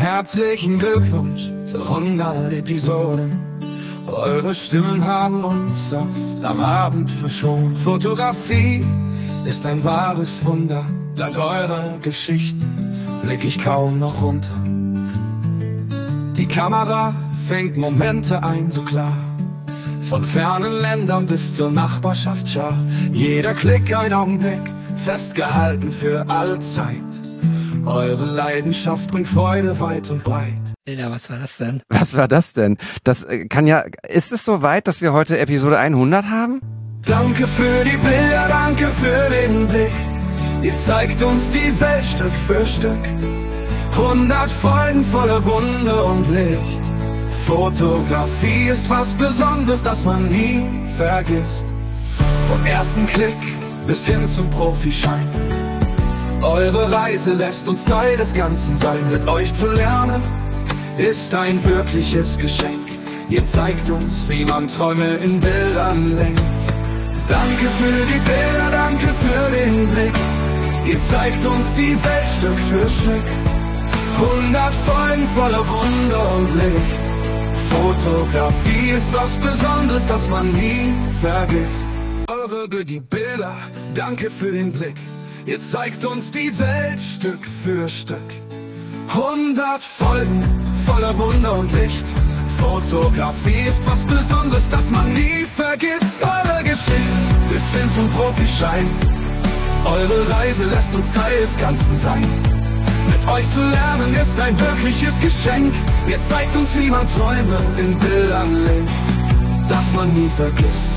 Herzlichen Glückwunsch zu 100 Episoden. Eure Stimmen haben uns oft am Abend verschont. Fotografie ist ein wahres Wunder. Dank eurer Geschichten blick ich kaum noch runter. Die Kamera fängt Momente ein, so klar. Von fernen Ländern bis zur Nachbarschaftsschar. Jeder Klick ein Augenblick, festgehalten für alle Zeit. Eure Leidenschaft bringt Freude weit und breit. Ja, was war das denn? Was war das denn? Das kann ja... Ist es so weit, dass wir heute Episode 100 haben? Danke für die Bilder, danke für den Blick. Ihr zeigt uns die Welt Stück für Stück. 100 Folgen voller Wunder und Licht. Fotografie ist was Besonderes, das man nie vergisst. Vom ersten Klick bis hin zum Profischein. Eure Reise lässt uns Teil des Ganzen sein. Mit euch zu lernen ist ein wirkliches Geschenk. Ihr zeigt uns, wie man Träume in Bildern lenkt. Danke für die Bilder, danke für den Blick. Ihr zeigt uns die Welt Stück für Stück. 100 Folgen voller Wunder und Licht. Fotografie ist was Besonderes, das man nie vergisst. Eure die Bilder, danke für den Blick. Ihr zeigt uns die Welt Stück für Stück. 100 Folgen voller Wunder und Licht. Fotografie ist was Besonderes, das man nie vergisst. Eure Geschichte bis hin zum Profischein. Eure Reise lässt uns Teil des Ganzen sein. Mit euch zu lernen ist ein wirkliches Geschenk. Ihr zeigt uns, wie man Träume in Bildern lenkt. Das man nie vergisst.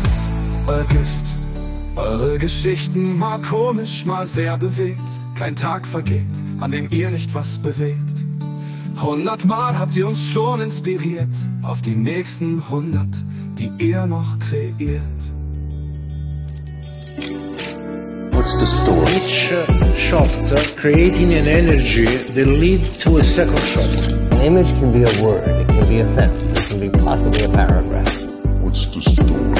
Eure Geschichten mal komisch, mal sehr bewegt. Kein Tag vergeht, an dem ihr nicht was bewegt. 100 Mal habt ihr uns schon inspiriert. Auf die nächsten 100, die ihr noch kreiert. What's the story? Each shot creating an energy that leads to a second shot. An image can be a word, it can be a sentence, it can be possibly a paragraph. What's the story?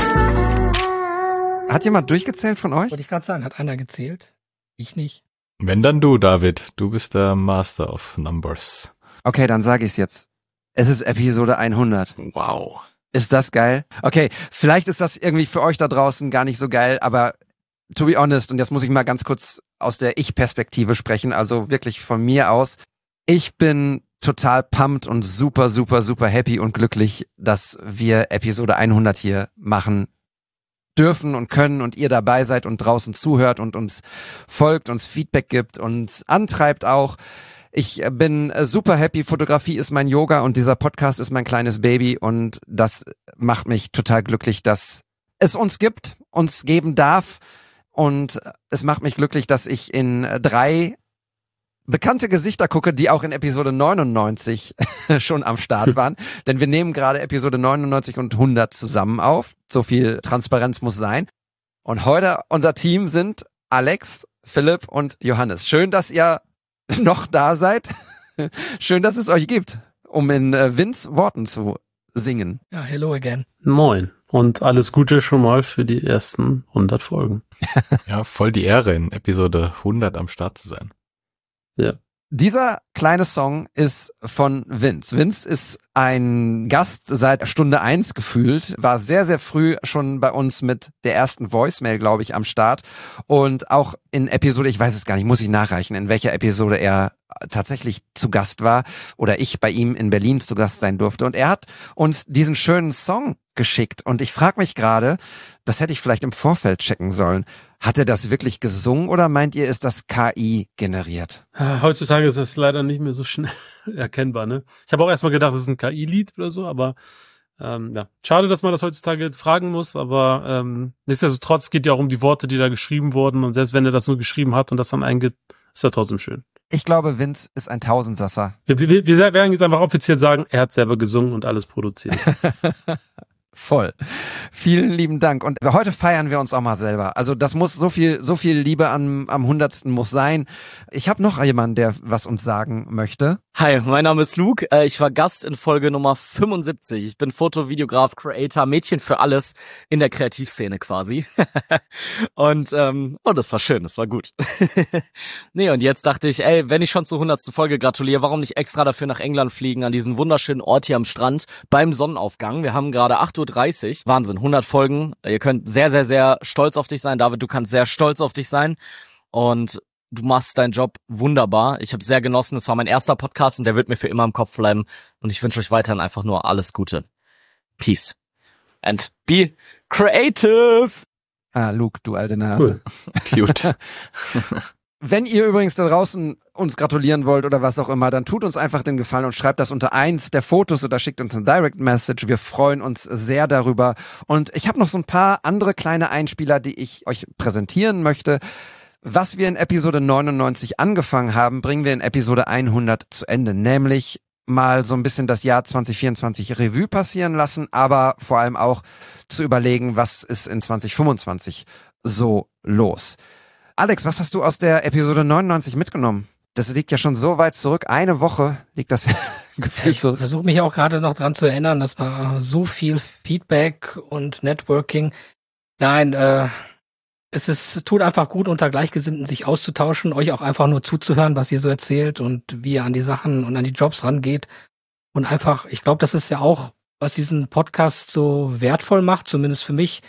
Hat jemand durchgezählt von euch? Wollte ich gerade sagen, hat einer gezählt? Ich nicht. Wenn dann du, David. Du bist der Master of Numbers. Okay, dann sage ich es jetzt. Es ist Episode 100. Wow. Ist das geil? Okay, vielleicht ist das irgendwie für euch da draußen gar nicht so geil, aber to be honest, und jetzt muss ich mal ganz kurz aus der Ich-Perspektive sprechen, also wirklich von mir aus. Ich bin total pumped und super, super, super happy und glücklich, dass wir Episode 100 hier machen dürfen und können und ihr dabei seid und draußen zuhört und uns folgt, uns Feedback gibt und antreibt auch. Ich bin super happy. Fotografie ist mein Yoga und dieser Podcast ist mein kleines Baby und das macht mich total glücklich, dass es uns gibt, uns geben darf und es macht mich glücklich, dass ich in 3 bekannte Gesichter gucke, die auch in Episode 99 schon am Start waren. Denn wir nehmen gerade Episode 99 und 100 zusammen auf. So viel Transparenz muss sein. Und heute unser Team sind Alex, Philipp und Johannes. Schön, dass ihr noch da seid. Schön, dass es euch gibt, um in Vince Worten zu singen. Ja, hello again. Moin. Und alles Gute schon mal für die ersten 100 Folgen. Ja, voll die Ehre, in Episode 100 am Start zu sein. Ja. Dieser kleine Song ist von Vince. Vince ist ein Gast seit Stunde 1 gefühlt, war sehr, sehr früh schon bei uns mit der ersten Voicemail, glaube ich, am Start. Und auch in Episode, ich weiß es gar nicht, muss ich nachreichen, in welcher Episode er tatsächlich zu Gast war oder ich bei ihm in Berlin zu Gast sein durfte. Und er hat uns diesen schönen Song geschickt. Und ich frage mich gerade, das hätte ich vielleicht im Vorfeld checken sollen. Hat er das wirklich gesungen oder meint ihr, ist das KI generiert? Heutzutage ist das leider nicht mehr so schnell erkennbar, ne? Ich habe auch erstmal gedacht, es ist ein KI-Lied oder so, aber ja, schade, dass man das heutzutage fragen muss, aber nichtsdestotrotz geht ja auch um die Worte, die da geschrieben wurden und selbst wenn er das nur geschrieben hat und das dann eingeht, ist er trotzdem schön. Ich glaube, Vince ist ein Tausendsasser. Wir werden jetzt einfach offiziell sagen, er hat selber gesungen und alles produziert. Voll. Vielen lieben Dank. Und heute feiern wir uns auch mal selber. Also das muss so viel Liebe am 100. muss sein. Ich habe noch jemanden, der was uns sagen möchte. Hi, mein Name ist Luke. Ich war Gast in Folge Nummer 75. Ich bin Foto, Videograf, Creator, Mädchen für alles in der Kreativszene quasi. Und das war schön, das war gut. Nee, und jetzt dachte ich, wenn ich schon zur 100. Folge gratuliere, warum nicht extra dafür nach England fliegen, an diesen wunderschönen Ort hier am Strand beim Sonnenaufgang. Wir haben gerade 8:30 Uhr. Wahnsinn, 100 Folgen. Ihr könnt sehr, sehr, sehr stolz auf dich sein. David, du kannst sehr stolz auf dich sein. Und du machst deinen Job wunderbar. Ich habe sehr genossen. Es war mein erster Podcast und der wird mir für immer im Kopf bleiben. Und ich wünsche euch weiterhin einfach nur alles Gute. Peace. And be creative. Luke, du alte Nase. Cool. Cute. Wenn ihr übrigens da draußen uns gratulieren wollt oder was auch immer, dann tut uns einfach den Gefallen und schreibt das unter eins der Fotos oder schickt uns eine Direct Message. Wir freuen uns sehr darüber. Und ich habe noch so ein paar andere kleine Einspieler, die ich euch präsentieren möchte. Was wir in Episode 99 angefangen haben, bringen wir in Episode 100 zu Ende. Nämlich mal so ein bisschen das Jahr 2024 Revue passieren lassen, aber vor allem auch zu überlegen, was ist in 2025 so los. Alex, was hast du aus der Episode 99 mitgenommen? Das liegt ja schon so weit zurück. Eine Woche liegt das gefühlt Ich zurück. versuche mich auch gerade noch dran zu erinnern. Das war so viel Feedback und Networking. Nein, tut einfach gut, unter Gleichgesinnten sich auszutauschen, euch auch einfach nur zuzuhören, was ihr so erzählt und wie ihr an die Sachen und an die Jobs rangeht. Und einfach, ich glaube, das ist ja auch, was diesen Podcast so wertvoll macht, zumindest für mich.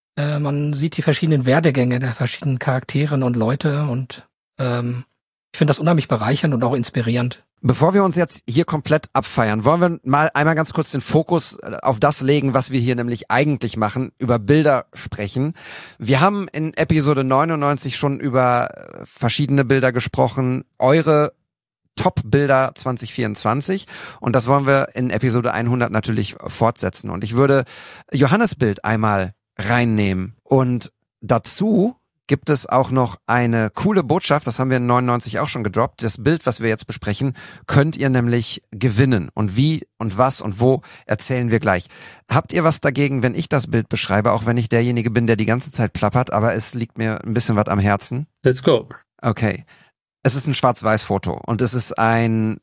Man sieht die verschiedenen Werdegänge der verschiedenen Charakteren und Leute und ich finde das unheimlich bereichernd und auch inspirierend. Bevor wir uns jetzt hier komplett abfeiern, wollen wir mal einmal ganz kurz den Fokus auf das legen, was wir hier nämlich eigentlich machen, über Bilder sprechen. Wir haben in Episode 99 schon über verschiedene Bilder gesprochen, eure Top-Bilder 2024, und das wollen wir in Episode 100 natürlich fortsetzen. Und ich würde Johannes Bild einmal reinnehmen und dazu gibt es auch noch eine coole Botschaft, das haben wir in 99 auch schon gedroppt. Das Bild, was wir jetzt besprechen, könnt ihr nämlich gewinnen. Und wie und was und wo erzählen wir gleich. Habt ihr was dagegen, wenn ich das Bild beschreibe, auch wenn ich derjenige bin, der die ganze Zeit plappert, aber es liegt mir ein bisschen was am Herzen? Let's go. Okay. Es ist ein Schwarz-Weiß-Foto und es ist ein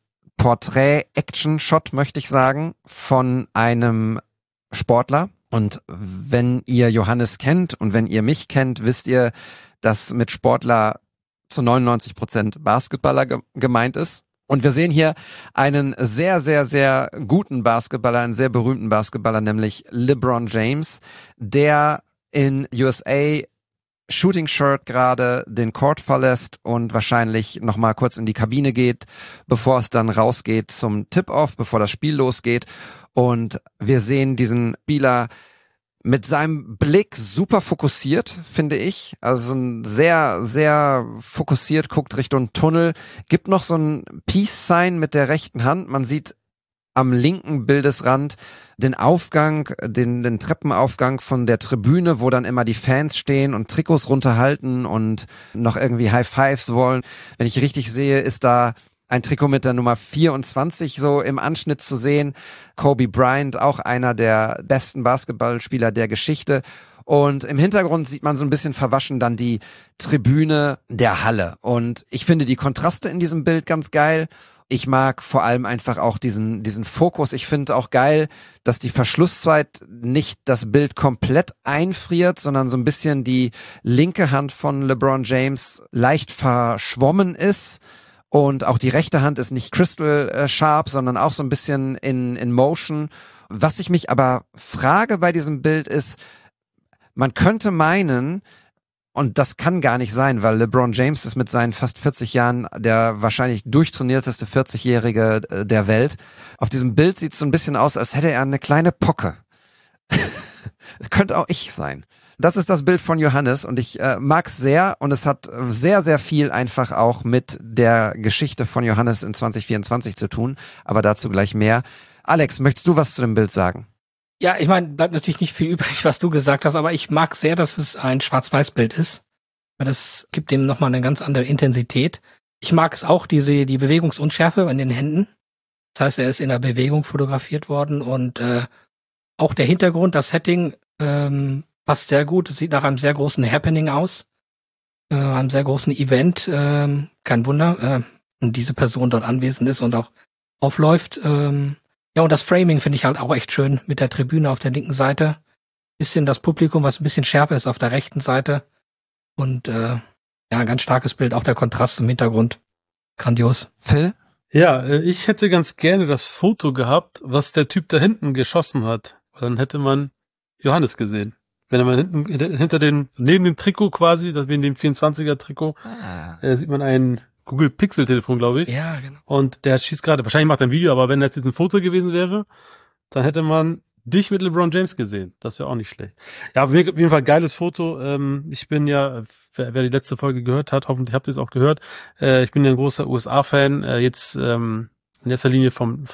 Porträt-Action-Shot, möchte ich sagen, von einem Sportler. Und wenn ihr Johannes kennt und wenn ihr mich kennt, wisst ihr, dass mit Sportler zu 99% Basketballer gemeint ist. Und wir sehen hier einen sehr, sehr, sehr guten Basketballer, einen sehr berühmten Basketballer, nämlich LeBron James, der in USA Shooting Shirt gerade den Court verlässt und wahrscheinlich nochmal kurz in die Kabine geht, bevor es dann rausgeht zum Tip-Off, bevor das Spiel losgeht. Und wir sehen diesen Spieler mit seinem Blick super fokussiert, finde ich. Also sehr, sehr fokussiert, guckt Richtung Tunnel, gibt noch so ein Peace-Sign mit der rechten Hand. Man sieht am linken Bildesrand den Aufgang, den Treppenaufgang von der Tribüne, wo dann immer die Fans stehen und Trikots runterhalten und noch irgendwie High Fives wollen. Wenn ich richtig sehe, ist da ein Trikot mit der Nummer 24 so im Anschnitt zu sehen. Kobe Bryant, auch einer der besten Basketballspieler der Geschichte. Und im Hintergrund sieht man so ein bisschen verwaschen dann die Tribüne der Halle. Und ich finde die Kontraste in diesem Bild ganz geil. Ich mag vor allem einfach auch diesen Fokus. Ich finde auch geil, dass die Verschlusszeit nicht das Bild komplett einfriert, sondern so ein bisschen die linke Hand von LeBron James leicht verschwommen ist. Und auch die rechte Hand ist nicht crystal sharp, sondern auch so ein bisschen in Motion. Was ich mich aber frage bei diesem Bild ist, man könnte meinen, und das kann gar nicht sein, weil LeBron James ist mit seinen fast 40 Jahren der wahrscheinlich durchtrainierteste 40-Jährige der Welt. Auf diesem Bild sieht es so ein bisschen aus, als hätte er eine kleine Pocke. Das könnte auch ich sein. Das ist das Bild von Johannes und ich mag es sehr und es hat sehr, sehr viel einfach auch mit der Geschichte von Johannes in 2024 zu tun, aber dazu gleich mehr. Alex, möchtest du was zu dem Bild sagen? Ja, ich meine, bleibt natürlich nicht viel übrig, was du gesagt hast, aber ich mag sehr, dass es ein Schwarz-Weiß-Bild ist, weil das gibt dem nochmal eine ganz andere Intensität. Ich mag es auch, die Bewegungsunschärfe in den Händen. Das heißt, er ist in der Bewegung fotografiert worden und auch der Hintergrund, das Setting passt sehr gut. Es sieht nach einem sehr großen Happening aus, einem sehr großen Event. Kein Wunder, diese Person dort anwesend ist und auch aufläuft. Ja, und das Framing finde ich halt auch echt schön mit der Tribüne auf der linken Seite. Bisschen das Publikum, was ein bisschen schärfer ist auf der rechten Seite. Und ja, ein ganz starkes Bild, auch der Kontrast zum Hintergrund. Grandios. Phil? Ja, ich hätte ganz gerne das Foto gehabt, was der Typ da hinten geschossen hat. Dann hätte man Johannes gesehen. Wenn er mal neben dem Trikot quasi, das wie in dem 24er Trikot, sieht man ein Google Pixel Telefon, glaube ich. Ja, genau. Und der schießt gerade, wahrscheinlich macht er ein Video, aber wenn das jetzt ein Foto gewesen wäre, dann hätte man dich mit LeBron James gesehen. Das wäre auch nicht schlecht. Ja, auf jeden Fall geiles Foto. Ich bin ja, wer die letzte Folge gehört hat, hoffentlich habt ihr es auch gehört, ich bin ja ein großer USA-Fan, jetzt in erster Linie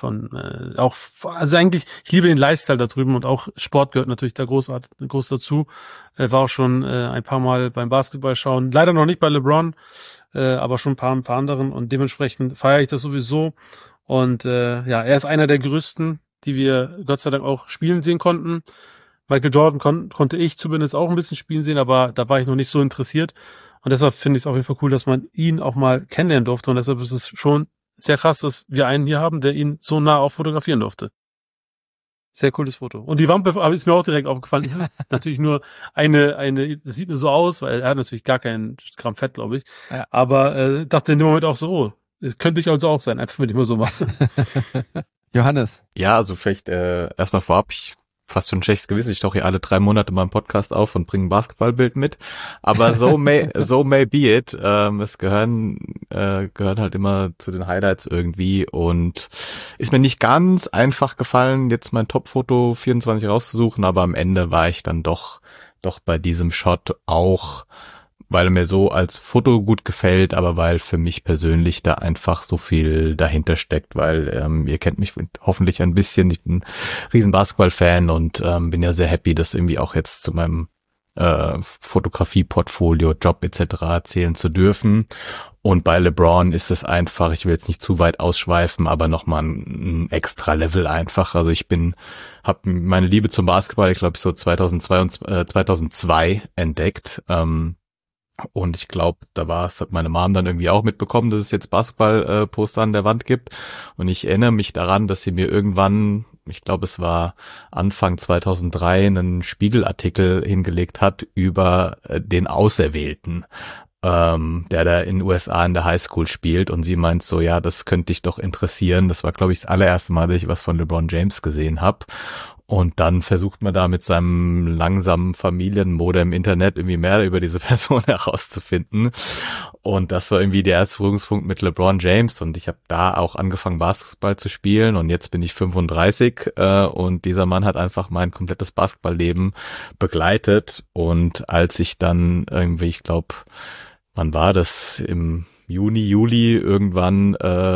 also eigentlich, ich liebe den Lifestyle da drüben und auch Sport gehört natürlich da groß dazu. War auch schon ein paar Mal beim Basketball schauen. Leider noch nicht bei LeBron, aber schon ein paar anderen und dementsprechend feiere ich das sowieso. Und ja, er ist einer der größten, die wir Gott sei Dank auch spielen sehen konnten. Michael Jordan konnte ich zumindest auch ein bisschen spielen sehen, aber da war ich noch nicht so interessiert. Und deshalb finde ich es auf jeden Fall cool, dass man ihn auch mal kennenlernen durfte. Und deshalb ist es schon sehr krass, dass wir einen hier haben, der ihn so nah auch fotografieren durfte. Sehr cooles Foto. Und die Wampe ist mir auch direkt aufgefallen. Es ist natürlich nur das sieht nur so aus, weil er hat natürlich gar keinen Gramm Fett, glaube ich. Ja. Aber dachte in dem Moment auch so, oh, das könnte ich also auch sein, einfach wenn ich mal so mache. Johannes. Ja, also vielleicht erstmal vorab, ich fast schon ein schlechtes Gewissen, ich tauche hier alle 3 Monate mal im Podcast auf und bringe ein Basketballbild mit, aber so may be it, es gehören halt immer zu den Highlights irgendwie und ist mir nicht ganz einfach gefallen, jetzt mein Top-Foto 24 rauszusuchen, aber am Ende war ich dann doch bei diesem Shot auch, weil er mir so als Foto gut gefällt, aber weil für mich persönlich da einfach so viel dahinter steckt, weil ihr kennt mich hoffentlich ein bisschen, ich bin ein riesen Basketball-Fan und bin ja sehr happy, das irgendwie auch jetzt zu meinem Fotografie-Portfolio, Job etc. erzählen zu dürfen. Und bei LeBron ist es einfach, ich will jetzt nicht zu weit ausschweifen, aber nochmal ein extra Level einfach. Also habe meine Liebe zum Basketball, ich glaube so 2002 entdeckt. Und ich glaube, hat meine Mom dann irgendwie auch mitbekommen, dass es jetzt Basketball-Poster an der Wand gibt. Und ich erinnere mich daran, dass sie mir irgendwann, ich glaube, es war Anfang 2003, einen Spiegelartikel hingelegt hat über den Auserwählten, der da in den USA in der Highschool spielt. Und sie meint so, ja, das könnte dich doch interessieren. Das war, glaube ich, das allererste Mal, dass ich was von LeBron James gesehen habe. Und dann versucht man da mit seinem langsamen Familienmodem im Internet irgendwie mehr über diese Person herauszufinden. Und das war irgendwie der erste Berührungspunkt mit LeBron James. Und ich habe da auch angefangen, Basketball zu spielen. Und jetzt bin ich 35 und dieser Mann hat einfach mein komplettes Basketballleben begleitet. Und als ich dann irgendwie, ich glaube, wann war das? Im Juli irgendwann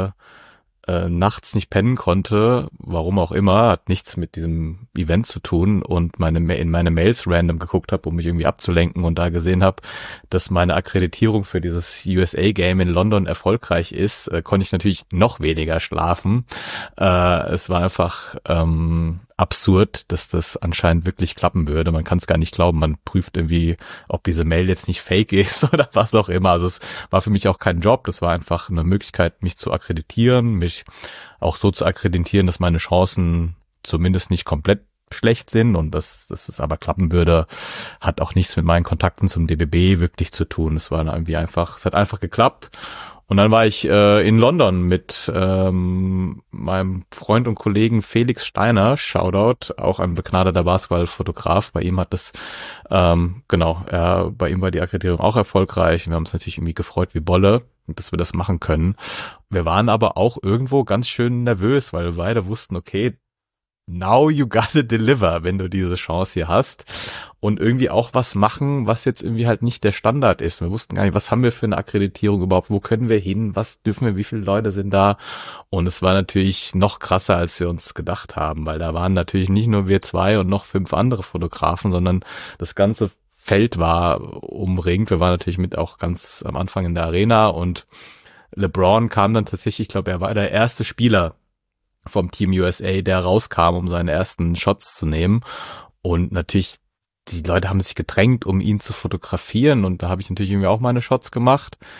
nachts nicht pennen konnte, warum auch immer, hat nichts mit diesem Event zu tun und in meine Mails random geguckt habe, um mich irgendwie abzulenken und da gesehen habe, dass meine Akkreditierung für dieses USA-Game in London erfolgreich ist, konnte ich natürlich noch weniger schlafen. Es war einfach absurd, dass das anscheinend wirklich klappen würde. Man kann es gar nicht glauben. Man prüft irgendwie, ob diese Mail jetzt nicht fake ist oder was auch immer. Also es war für mich auch kein Job. Das war einfach eine Möglichkeit, mich zu akkreditieren, mich auch so zu akkreditieren, dass meine Chancen zumindest nicht komplett schlecht sind und dass es aber klappen würde, hat auch nichts mit meinen Kontakten zum DBB wirklich zu tun. Es war irgendwie einfach, es hat einfach geklappt. Und dann war ich in London mit meinem Freund und Kollegen Felix Steiner, Shoutout, auch ein begnadeter Basketballfotograf. Bei ihm hat das, bei ihm war die Akkreditierung auch erfolgreich. Wir haben uns natürlich irgendwie gefreut wie Bolle, dass wir das machen können. Wir waren aber auch irgendwo ganz schön nervös, weil wir beide wussten, okay, now you gotta deliver, wenn du diese Chance hier hast und irgendwie auch was machen, was jetzt irgendwie halt nicht der Standard ist. Wir wussten gar nicht, was haben wir für eine Akkreditierung überhaupt, wo können wir hin, was dürfen wir, wie viele Leute sind da und es war natürlich noch krasser, als wir uns gedacht haben, weil da waren natürlich nicht nur wir zwei und noch 5 andere Fotografen, sondern das ganze Feld war umringt. Wir waren natürlich mit auch ganz am Anfang in der Arena und LeBron kam dann tatsächlich, ich glaube, er war der erste Spieler vom Team USA, der rauskam, um seine ersten Shots zu nehmen. Und natürlich, die Leute haben sich gedrängt, um ihn zu fotografieren. Und da habe ich natürlich irgendwie auch meine Shots gemacht.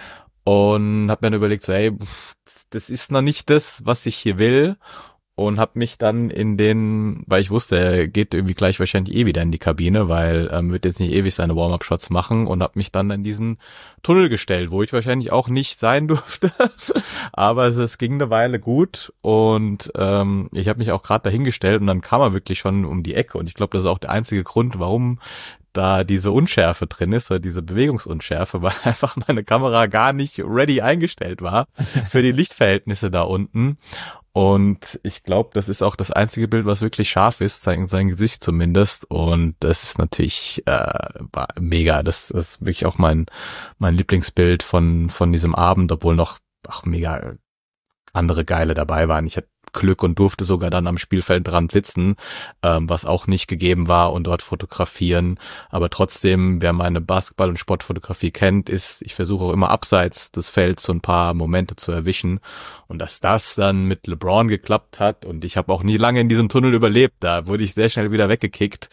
und habe mir dann überlegt, so, hey, das ist noch nicht das, was ich hier will. Und habe mich dann weil ich wusste, er geht irgendwie gleich wahrscheinlich wieder in die Kabine, weil wird jetzt nicht ewig seine Warm-Up-Shots machen, und habe mich dann in diesen Tunnel gestellt, wo ich wahrscheinlich auch nicht sein durfte. Aber es ging eine Weile gut, und ich habe mich auch gerade dahingestellt, und dann kam er wirklich schon um die Ecke, und ich glaube, das ist auch der einzige Grund, warum da diese Unschärfe drin ist, oder diese Bewegungsunschärfe, weil einfach meine Kamera gar nicht ready eingestellt war für die Lichtverhältnisse da unten. Und ich glaube, das ist auch das einzige Bild, was wirklich scharf ist, sein Gesicht zumindest. Und das ist natürlich war mega. Das ist wirklich auch mein Lieblingsbild von diesem Abend, obwohl noch mega andere geile dabei waren. Ich hatte Glück und durfte sogar dann am Spielfeldrand sitzen, was auch nicht gegeben war, und dort fotografieren. Aber trotzdem, wer meine Basketball- und Sportfotografie kennt, ich versuche auch immer abseits des Felds so ein paar Momente zu erwischen. Und dass das dann mit LeBron geklappt hat, und ich habe auch nie lange in diesem Tunnel überlebt, da wurde ich sehr schnell wieder weggekickt.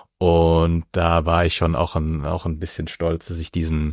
Und da war ich schon auch ein bisschen stolz, dass ich diesen,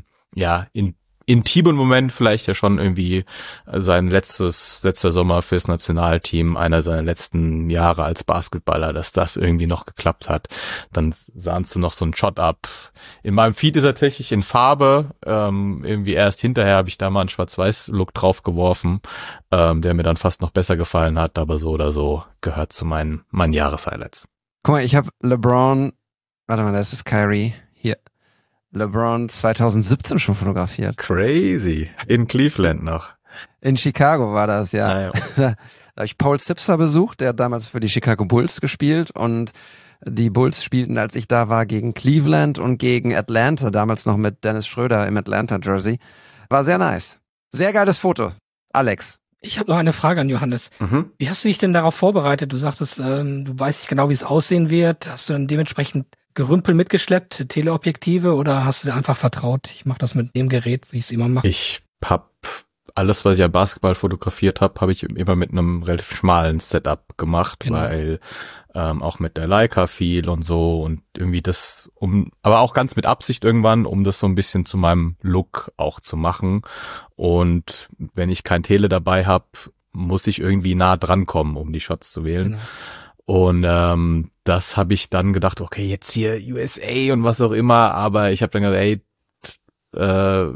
intimen Moment, vielleicht ja schon irgendwie sein letzter Sommer fürs Nationalteam, einer seiner letzten Jahre als Basketballer, dass das irgendwie noch geklappt hat. Dann sahnst du noch so einen Shot ab. In meinem Feed ist er tatsächlich in Farbe, irgendwie erst hinterher habe ich da mal einen Schwarz-Weiß-Look drauf geworfen, der mir dann fast noch besser gefallen hat, aber so oder so gehört zu meinen Jahreshighlights. Guck mal, ich habe LeBron, warte mal, das ist Kyrie, hier. LeBron 2017 schon fotografiert. Crazy. In Cleveland noch. In Chicago war das, ja. Ah, ja. Da habe ich Paul Zipser besucht, der hat damals für die Chicago Bulls gespielt, und die Bulls spielten, als ich da war, gegen Cleveland und gegen Atlanta, damals noch mit Dennis Schröder im Atlanta-Jersey. War sehr nice. Sehr geiles Foto. Alex. Ich habe noch eine Frage an Johannes. Wie hast du dich denn darauf vorbereitet? Du sagtest, du weißt nicht genau, wie es aussehen wird. Hast du dann dementsprechend Gerümpel mitgeschleppt, Teleobjektive, oder hast du dir einfach vertraut, ich mache das mit dem Gerät, wie ich es immer mache? Ich habe alles, was ich an Basketball fotografiert habe ich immer mit einem relativ schmalen Setup gemacht, genau. Weil auch mit der Leica viel und so, und irgendwie aber auch ganz mit Absicht irgendwann, um das so ein bisschen zu meinem Look auch zu machen. Und wenn ich kein Tele dabei habe, muss ich irgendwie nah dran kommen, um die Shots zu wählen. Genau. Und das habe ich dann gedacht, okay, jetzt hier USA und was auch immer, aber ich habe dann gesagt, hey,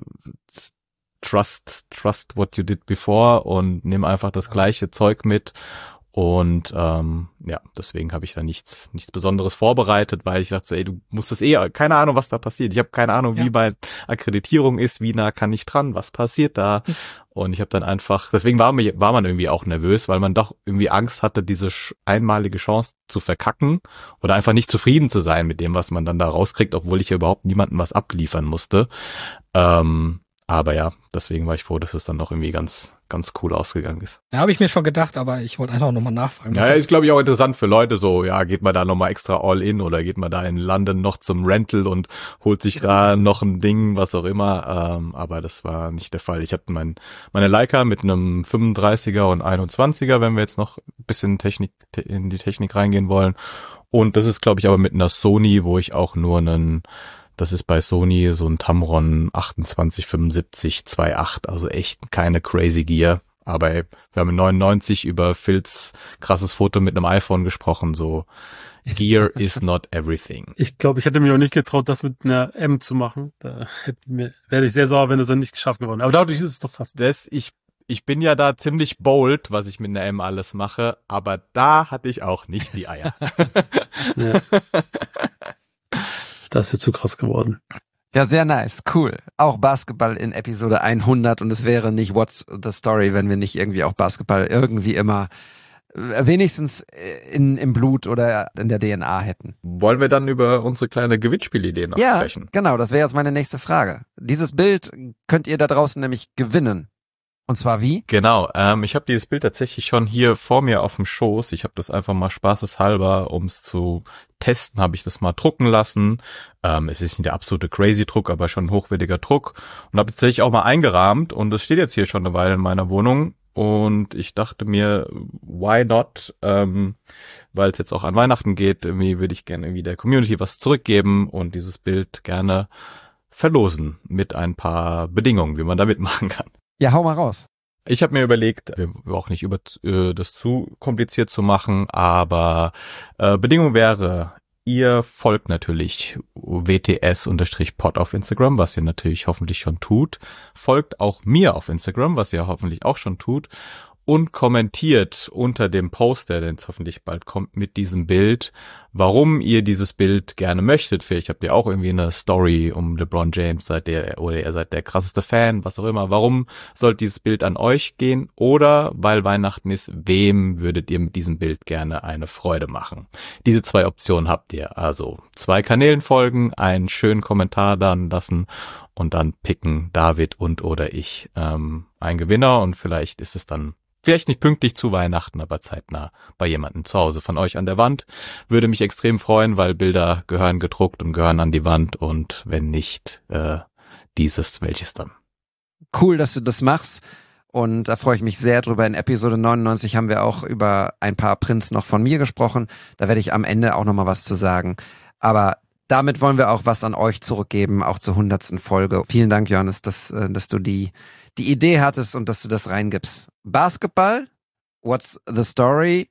trust what you did before, und nimm einfach das gleiche Zeug mit. Und deswegen habe ich da nichts Besonderes vorbereitet, weil ich dachte, ey, du musst das keine Ahnung, was da passiert. Ich habe keine Ahnung, wie bei Akkreditierung ist, wie nah kann ich dran, was passiert da. Und ich habe dann einfach, deswegen war man irgendwie auch nervös, weil man doch irgendwie Angst hatte, diese einmalige Chance zu verkacken oder einfach nicht zufrieden zu sein mit dem, was man dann da rauskriegt, obwohl ich ja überhaupt niemandem was abliefern musste. Aber ja, deswegen war ich froh, dass es dann doch irgendwie ganz cool ausgegangen ist. Ja, habe ich mir schon gedacht, aber ich wollte einfach nochmal nachfragen. Ja, ist glaube ich auch interessant für Leute so, ja, geht man da nochmal extra all in, oder geht man da in London noch zum Rental und holt sich da noch ein Ding, was auch immer, aber das war nicht der Fall. Ich hatte meine Leica mit einem 35er und 21er, wenn wir jetzt noch ein bisschen in die Technik reingehen wollen, und das ist glaube ich aber mit einer Sony, wo ich auch nur das ist bei Sony so ein Tamron 2875 2.8, also echt keine crazy Gear. Aber wir haben in 99 über Phils krasses Foto mit einem iPhone gesprochen, so Gear is not everything. Ich glaube, ich hätte mir auch nicht getraut, das mit einer M zu machen. Da wäre ich sehr sauer, wenn es dann nicht geschafft geworden. Aber dadurch ist es doch krass. Ich bin ja da ziemlich bold, was ich mit einer M alles mache, aber da hatte ich auch nicht die Eier. Ja. Das wird zu krass geworden. Ja, sehr nice, cool. Auch Basketball in Episode 100, und es wäre nicht What's the Story, wenn wir nicht irgendwie auch Basketball irgendwie immer wenigstens im Blut oder in der DNA hätten. Wollen wir dann über unsere kleine Gewinnspielidee noch sprechen? Ja, genau, das wäre jetzt meine nächste Frage. Dieses Bild könnt ihr da draußen nämlich gewinnen. Und zwar wie? Genau, ich habe dieses Bild tatsächlich schon hier vor mir auf dem Schoß. Ich habe das einfach mal spaßeshalber, um es zu testen, habe ich das mal drucken lassen. Es ist nicht der absolute Crazy-Druck, aber schon ein hochwertiger Druck. Und habe tatsächlich auch mal eingerahmt, und das steht jetzt hier schon eine Weile in meiner Wohnung. Und ich dachte mir, why not? Weil es jetzt auch an Weihnachten geht, irgendwie würde ich gerne irgendwie der Community was zurückgeben und dieses Bild gerne verlosen mit ein paar Bedingungen, wie man da mitmachen kann. Ja, hau mal raus. Ich habe mir überlegt, wir auch nicht über das zu kompliziert zu machen, aber Bedingung wäre, ihr folgt natürlich WTS_pod auf Instagram, was ihr natürlich hoffentlich schon tut. Folgt auch mir auf Instagram, was ihr hoffentlich auch schon tut. Und kommentiert unter dem Post, der jetzt hoffentlich bald kommt, mit diesem Bild, warum ihr dieses Bild gerne möchtet. Vielleicht habt ihr auch irgendwie eine Story um LeBron James, ihr seid der krasseste Fan, was auch immer. Warum soll dieses Bild an euch gehen? Oder weil Weihnachten ist, wem würdet ihr mit diesem Bild gerne eine Freude machen? Diese 2 Optionen habt ihr. Also 2 Kanälen folgen, einen schönen Kommentar dann lassen und dann picken David und oder ich einen Gewinner, und vielleicht ist es dann vielleicht nicht pünktlich zu Weihnachten, aber zeitnah bei jemandem zu Hause von euch an der Wand. Würde mich extrem freuen, weil Bilder gehören gedruckt und gehören an die Wand, und wenn nicht welches dann? Cool, dass du das machst, und da freue ich mich sehr drüber. In Episode 99 haben wir auch über ein paar Prints noch von mir gesprochen. Da werde ich am Ende auch nochmal was zu sagen. Aber damit wollen wir auch was an euch zurückgeben, auch zur 100. Folge. Vielen Dank, Johannes, dass du die Idee hattest und dass du das reingibst. Basketball, What's the Story,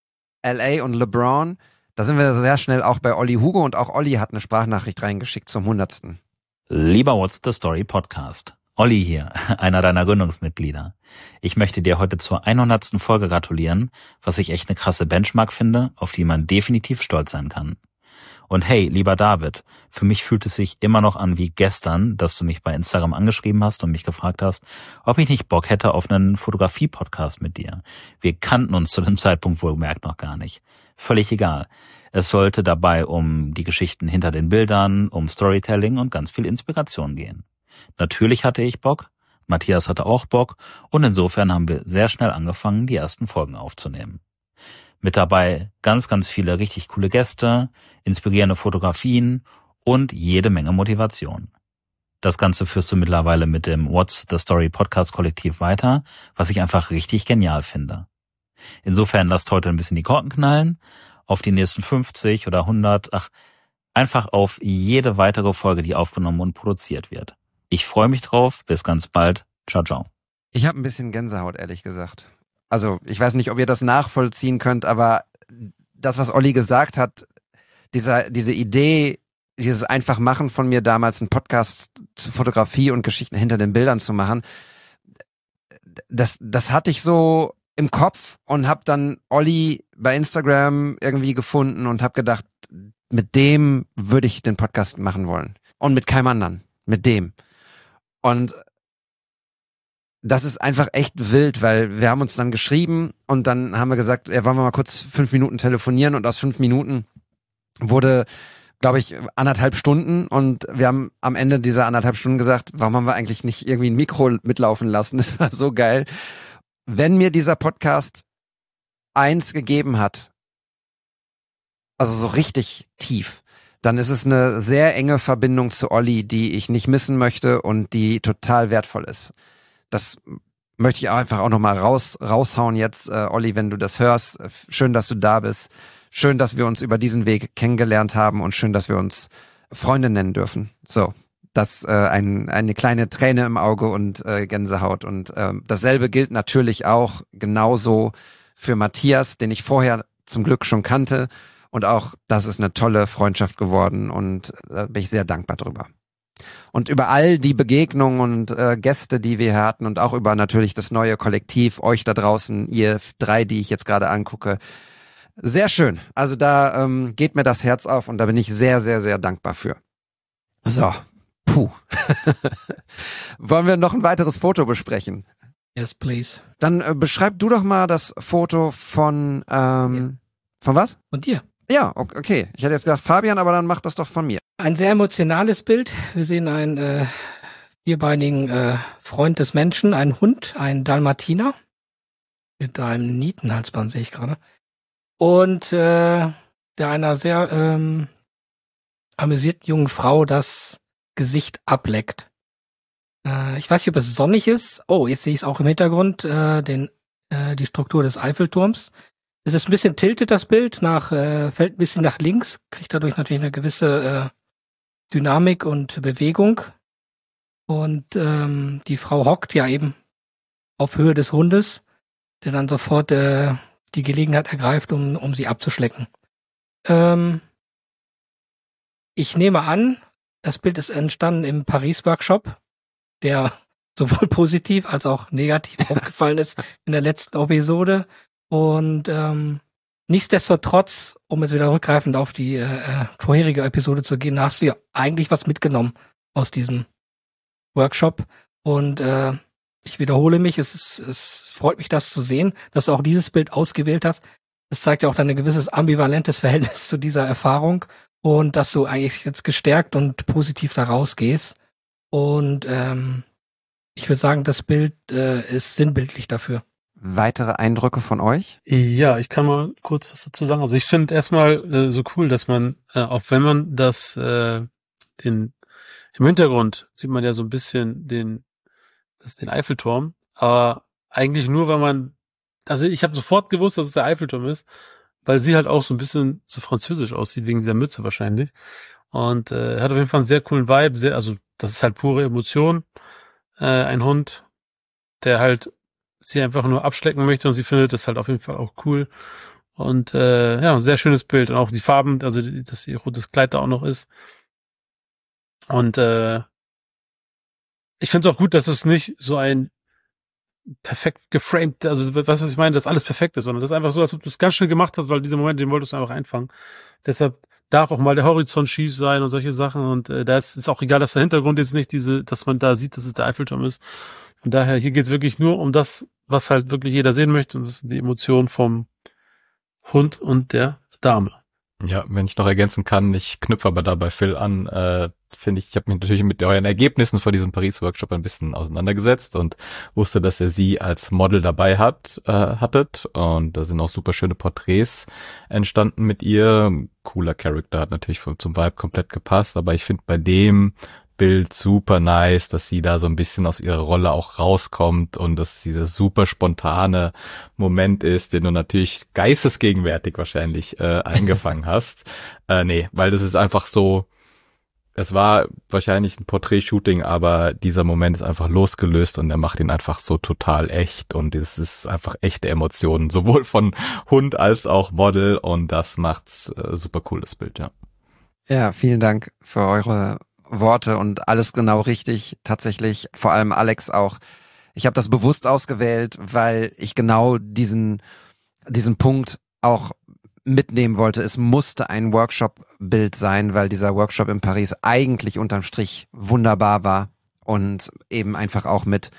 LA und LeBron, da sind wir sehr schnell auch bei Olli Hugo, und auch Olli hat eine Sprachnachricht reingeschickt zum 100. Lieber What's the Story Podcast. Olli hier, einer deiner Gründungsmitglieder. Ich möchte dir heute zur 100. Folge gratulieren, was ich echt eine krasse Benchmark finde, auf die man definitiv stolz sein kann. Und hey, lieber David, für mich fühlt es sich immer noch an wie gestern, dass du mich bei Instagram angeschrieben hast und mich gefragt hast, ob ich nicht Bock hätte auf einen Fotografie-Podcast mit dir. Wir kannten uns zu dem Zeitpunkt wohlgemerkt noch gar nicht. Völlig egal. Es sollte dabei um die Geschichten hinter den Bildern, um Storytelling und ganz viel Inspiration gehen. Natürlich hatte ich Bock, Matthias hatte auch Bock, und insofern haben wir sehr schnell angefangen, die ersten Folgen aufzunehmen. Mit dabei ganz, ganz viele richtig coole Gäste, inspirierende Fotografien und jede Menge Motivation. Das Ganze führst du mittlerweile mit dem What's the Story Podcast Kollektiv weiter, was ich einfach richtig genial finde. Insofern lasst heute ein bisschen die Korken knallen, auf die nächsten 50 oder 100, einfach auf jede weitere Folge, die aufgenommen und produziert wird. Ich freue mich drauf, bis ganz bald. Ciao, ciao. Ich habe ein bisschen Gänsehaut, ehrlich gesagt. Also ich weiß nicht, ob ihr das nachvollziehen könnt, aber das, was Olli gesagt hat, diese Idee, dieses Einfachmachen von mir damals, einen Podcast zu Fotografie und Geschichten hinter den Bildern zu machen, das hatte ich so im Kopf und habe dann Olli bei Instagram irgendwie gefunden und habe gedacht, mit dem würde ich den Podcast machen wollen. Und mit keinem anderen, mit dem. Und das ist einfach echt wild, weil wir haben uns dann geschrieben und dann haben wir gesagt, wollen wir mal kurz 5 Minuten telefonieren, und aus 5 Minuten wurde, glaube ich, 1,5 Stunden, und wir haben am Ende dieser 1,5 Stunden gesagt, warum haben wir eigentlich nicht irgendwie ein Mikro mitlaufen lassen? Das war so geil. Wenn mir dieser Podcast eins gegeben hat, also so richtig tief, dann ist es eine sehr enge Verbindung zu Olli, die ich nicht missen möchte und die total wertvoll ist. Das möchte ich einfach auch nochmal raushauen jetzt. Olli, wenn du das hörst, schön, dass du da bist. Schön, dass wir uns über diesen Weg kennengelernt haben, und schön, dass wir uns Freunde nennen dürfen. So, das eine kleine Träne im Auge und Gänsehaut. Und dasselbe gilt natürlich auch genauso für Matthias, den ich vorher zum Glück schon kannte. Und auch das ist eine tolle Freundschaft geworden, und da bin ich sehr dankbar drüber. Und über all die Begegnungen und Gäste, die wir hatten, und auch über natürlich das neue Kollektiv, euch da draußen, ihr 3, die ich jetzt gerade angucke. Sehr schön. Also da geht mir das Herz auf, und da bin ich sehr, sehr, sehr dankbar für. So, puh. Wollen wir noch ein weiteres Foto besprechen? Yes, please. Dann beschreib du doch mal das Foto von von was? Von dir. Ja, okay. Ich hätte jetzt gedacht Fabian, aber dann mach das doch von mir. Ein sehr emotionales Bild. Wir sehen einen vierbeinigen Freund des Menschen, einen Hund, einen Dalmatiner mit einem Nietenhalsband, sehe ich gerade. Und der einer sehr amüsierten jungen Frau das Gesicht ableckt. Ich weiß nicht, ob es sonnig ist. Oh, jetzt sehe ich es auch im Hintergrund, die Struktur des Eiffelturms. Es ist ein bisschen tiltet, das Bild, fällt ein bisschen nach links, kriegt dadurch natürlich eine gewisse Dynamik und Bewegung. Und die Frau hockt ja eben auf Höhe des Hundes, der dann sofort die Gelegenheit ergreift, um sie abzuschlecken. Ich nehme an, das Bild ist entstanden im Paris-Workshop, der sowohl positiv als auch negativ aufgefallen ist in der letzten Episode. Und nichtsdestotrotz, um jetzt wieder rückgreifend auf die vorherige Episode zu gehen, hast du ja eigentlich was mitgenommen aus diesem Workshop. Und ich wiederhole mich, es freut mich, das zu sehen, dass du auch dieses Bild ausgewählt hast. Es zeigt ja auch dein gewisses ambivalentes Verhältnis zu dieser Erfahrung und dass du eigentlich jetzt gestärkt und positiv da rausgehst. Und ich würde sagen, das Bild ist sinnbildlich dafür. Weitere Eindrücke von euch? Ja, ich kann mal kurz was dazu sagen. Also ich finde erstmal so cool, dass man, auch wenn man im Hintergrund sieht man ja so ein bisschen den Eiffelturm, aber eigentlich nur, weil man, also ich habe sofort gewusst, dass es der Eiffelturm ist, weil sie halt auch so ein bisschen so französisch aussieht, wegen dieser Mütze wahrscheinlich. Und hat auf jeden Fall einen sehr coolen Vibe, also das ist halt pure Emotion. Ein Hund, der halt sie einfach nur abschlecken möchte und sie findet das halt auf jeden Fall auch cool. Und ja, ein sehr schönes Bild. Und auch die Farben, also dass ihr rotes Kleid da auch noch ist. Und ich finde es auch gut, dass es nicht so ein perfekt geframed, also was ich meine, dass alles perfekt ist, sondern das ist einfach so, als ob du es ganz schnell gemacht hast, weil dieser Moment, den wolltest du einfach einfangen. Deshalb darf auch mal der Horizont schief sein und solche Sachen. Und da ist auch egal, dass der Hintergrund jetzt nicht dass man da sieht, dass es der Eiffelturm ist. Von daher, hier geht es wirklich nur um das, was halt wirklich jeder sehen möchte. Und das sind die Emotionen vom Hund und der Dame. Ja, wenn ich noch ergänzen kann, ich knüpfe aber da bei Phil an, finde ich habe mich natürlich mit euren Ergebnissen vor diesem Paris-Workshop ein bisschen auseinandergesetzt und wusste, dass ihr sie als Model dabei hattet und da sind auch super schöne Porträts entstanden mit ihr. Cooler Charakter, hat natürlich zum Vibe komplett gepasst, aber ich finde bei dem Bild super nice, dass sie da so ein bisschen aus ihrer Rolle auch rauskommt und dass dieser super spontane Moment ist, den du natürlich geistesgegenwärtig wahrscheinlich eingefangen hast. Nee, weil das ist einfach so, es war wahrscheinlich ein Porträt-Shooting, aber dieser Moment ist einfach losgelöst und er macht ihn einfach so total echt und es ist einfach echte Emotionen, sowohl von Hund als auch Model und das macht's super cool, das Bild, ja. Ja, vielen Dank für eure Worte und alles genau richtig. Tatsächlich, vor allem Alex auch. Ich habe das bewusst ausgewählt, weil ich genau diesen Punkt auch mitnehmen wollte. Es musste ein Workshop-Bild sein, weil dieser Workshop in Paris eigentlich unterm Strich wunderbar war und eben einfach auch mit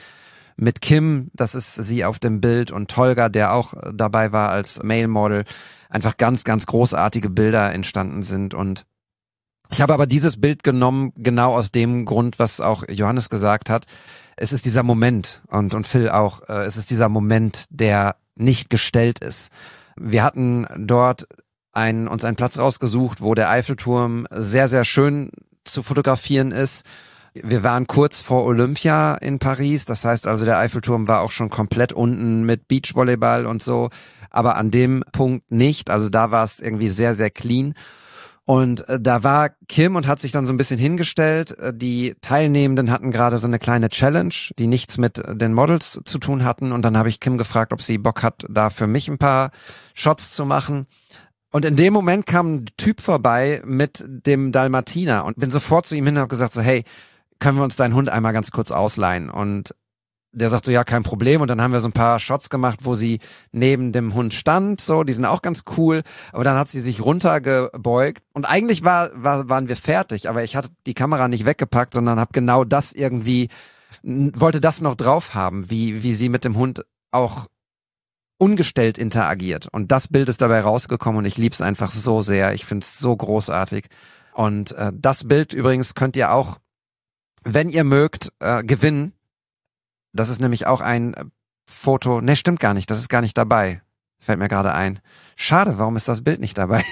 Kim, das ist sie auf dem Bild, und Tolga, der auch dabei war als Male Model, einfach ganz, ganz großartige Bilder entstanden sind. Und ich habe aber dieses Bild genommen, genau aus dem Grund, was auch Johannes gesagt hat. Es ist dieser Moment und Phil auch, es ist dieser Moment, der nicht gestellt ist. Wir hatten dort uns einen Platz rausgesucht, wo der Eiffelturm sehr, sehr schön zu fotografieren ist. Wir waren kurz vor Olympia in Paris, das heißt also, der Eiffelturm war auch schon komplett unten mit Beachvolleyball und so, aber an dem Punkt nicht, also da war es irgendwie sehr, sehr clean. Und da war Kim und hat sich dann so ein bisschen hingestellt. Die Teilnehmenden hatten gerade so eine kleine Challenge, die nichts mit den Models zu tun hatten. Und dann habe ich Kim gefragt, ob sie Bock hat, da für mich ein paar Shots zu machen. Und in dem Moment kam ein Typ vorbei mit dem Dalmatiner und bin sofort zu ihm hin und habe gesagt so, hey, können wir uns deinen Hund einmal ganz kurz ausleihen? Und der sagt so, ja, kein Problem. Und dann haben wir so ein paar Shots gemacht, wo sie neben dem Hund stand. So, die sind auch ganz cool. Aber dann hat sie sich runtergebeugt. Und eigentlich waren wir fertig. Aber ich hatte die Kamera nicht weggepackt, sondern habe genau das wollte das noch drauf haben, wie sie mit dem Hund auch ungestellt interagiert. Und das Bild ist dabei rausgekommen und ich lieb's einfach so sehr. Ich find's so großartig. Und das Bild übrigens könnt ihr auch, wenn ihr mögt, gewinnen. Das ist nämlich auch ein Foto. Ne, stimmt gar nicht. Das ist gar nicht dabei. Fällt mir gerade ein. Schade, warum ist das Bild nicht dabei?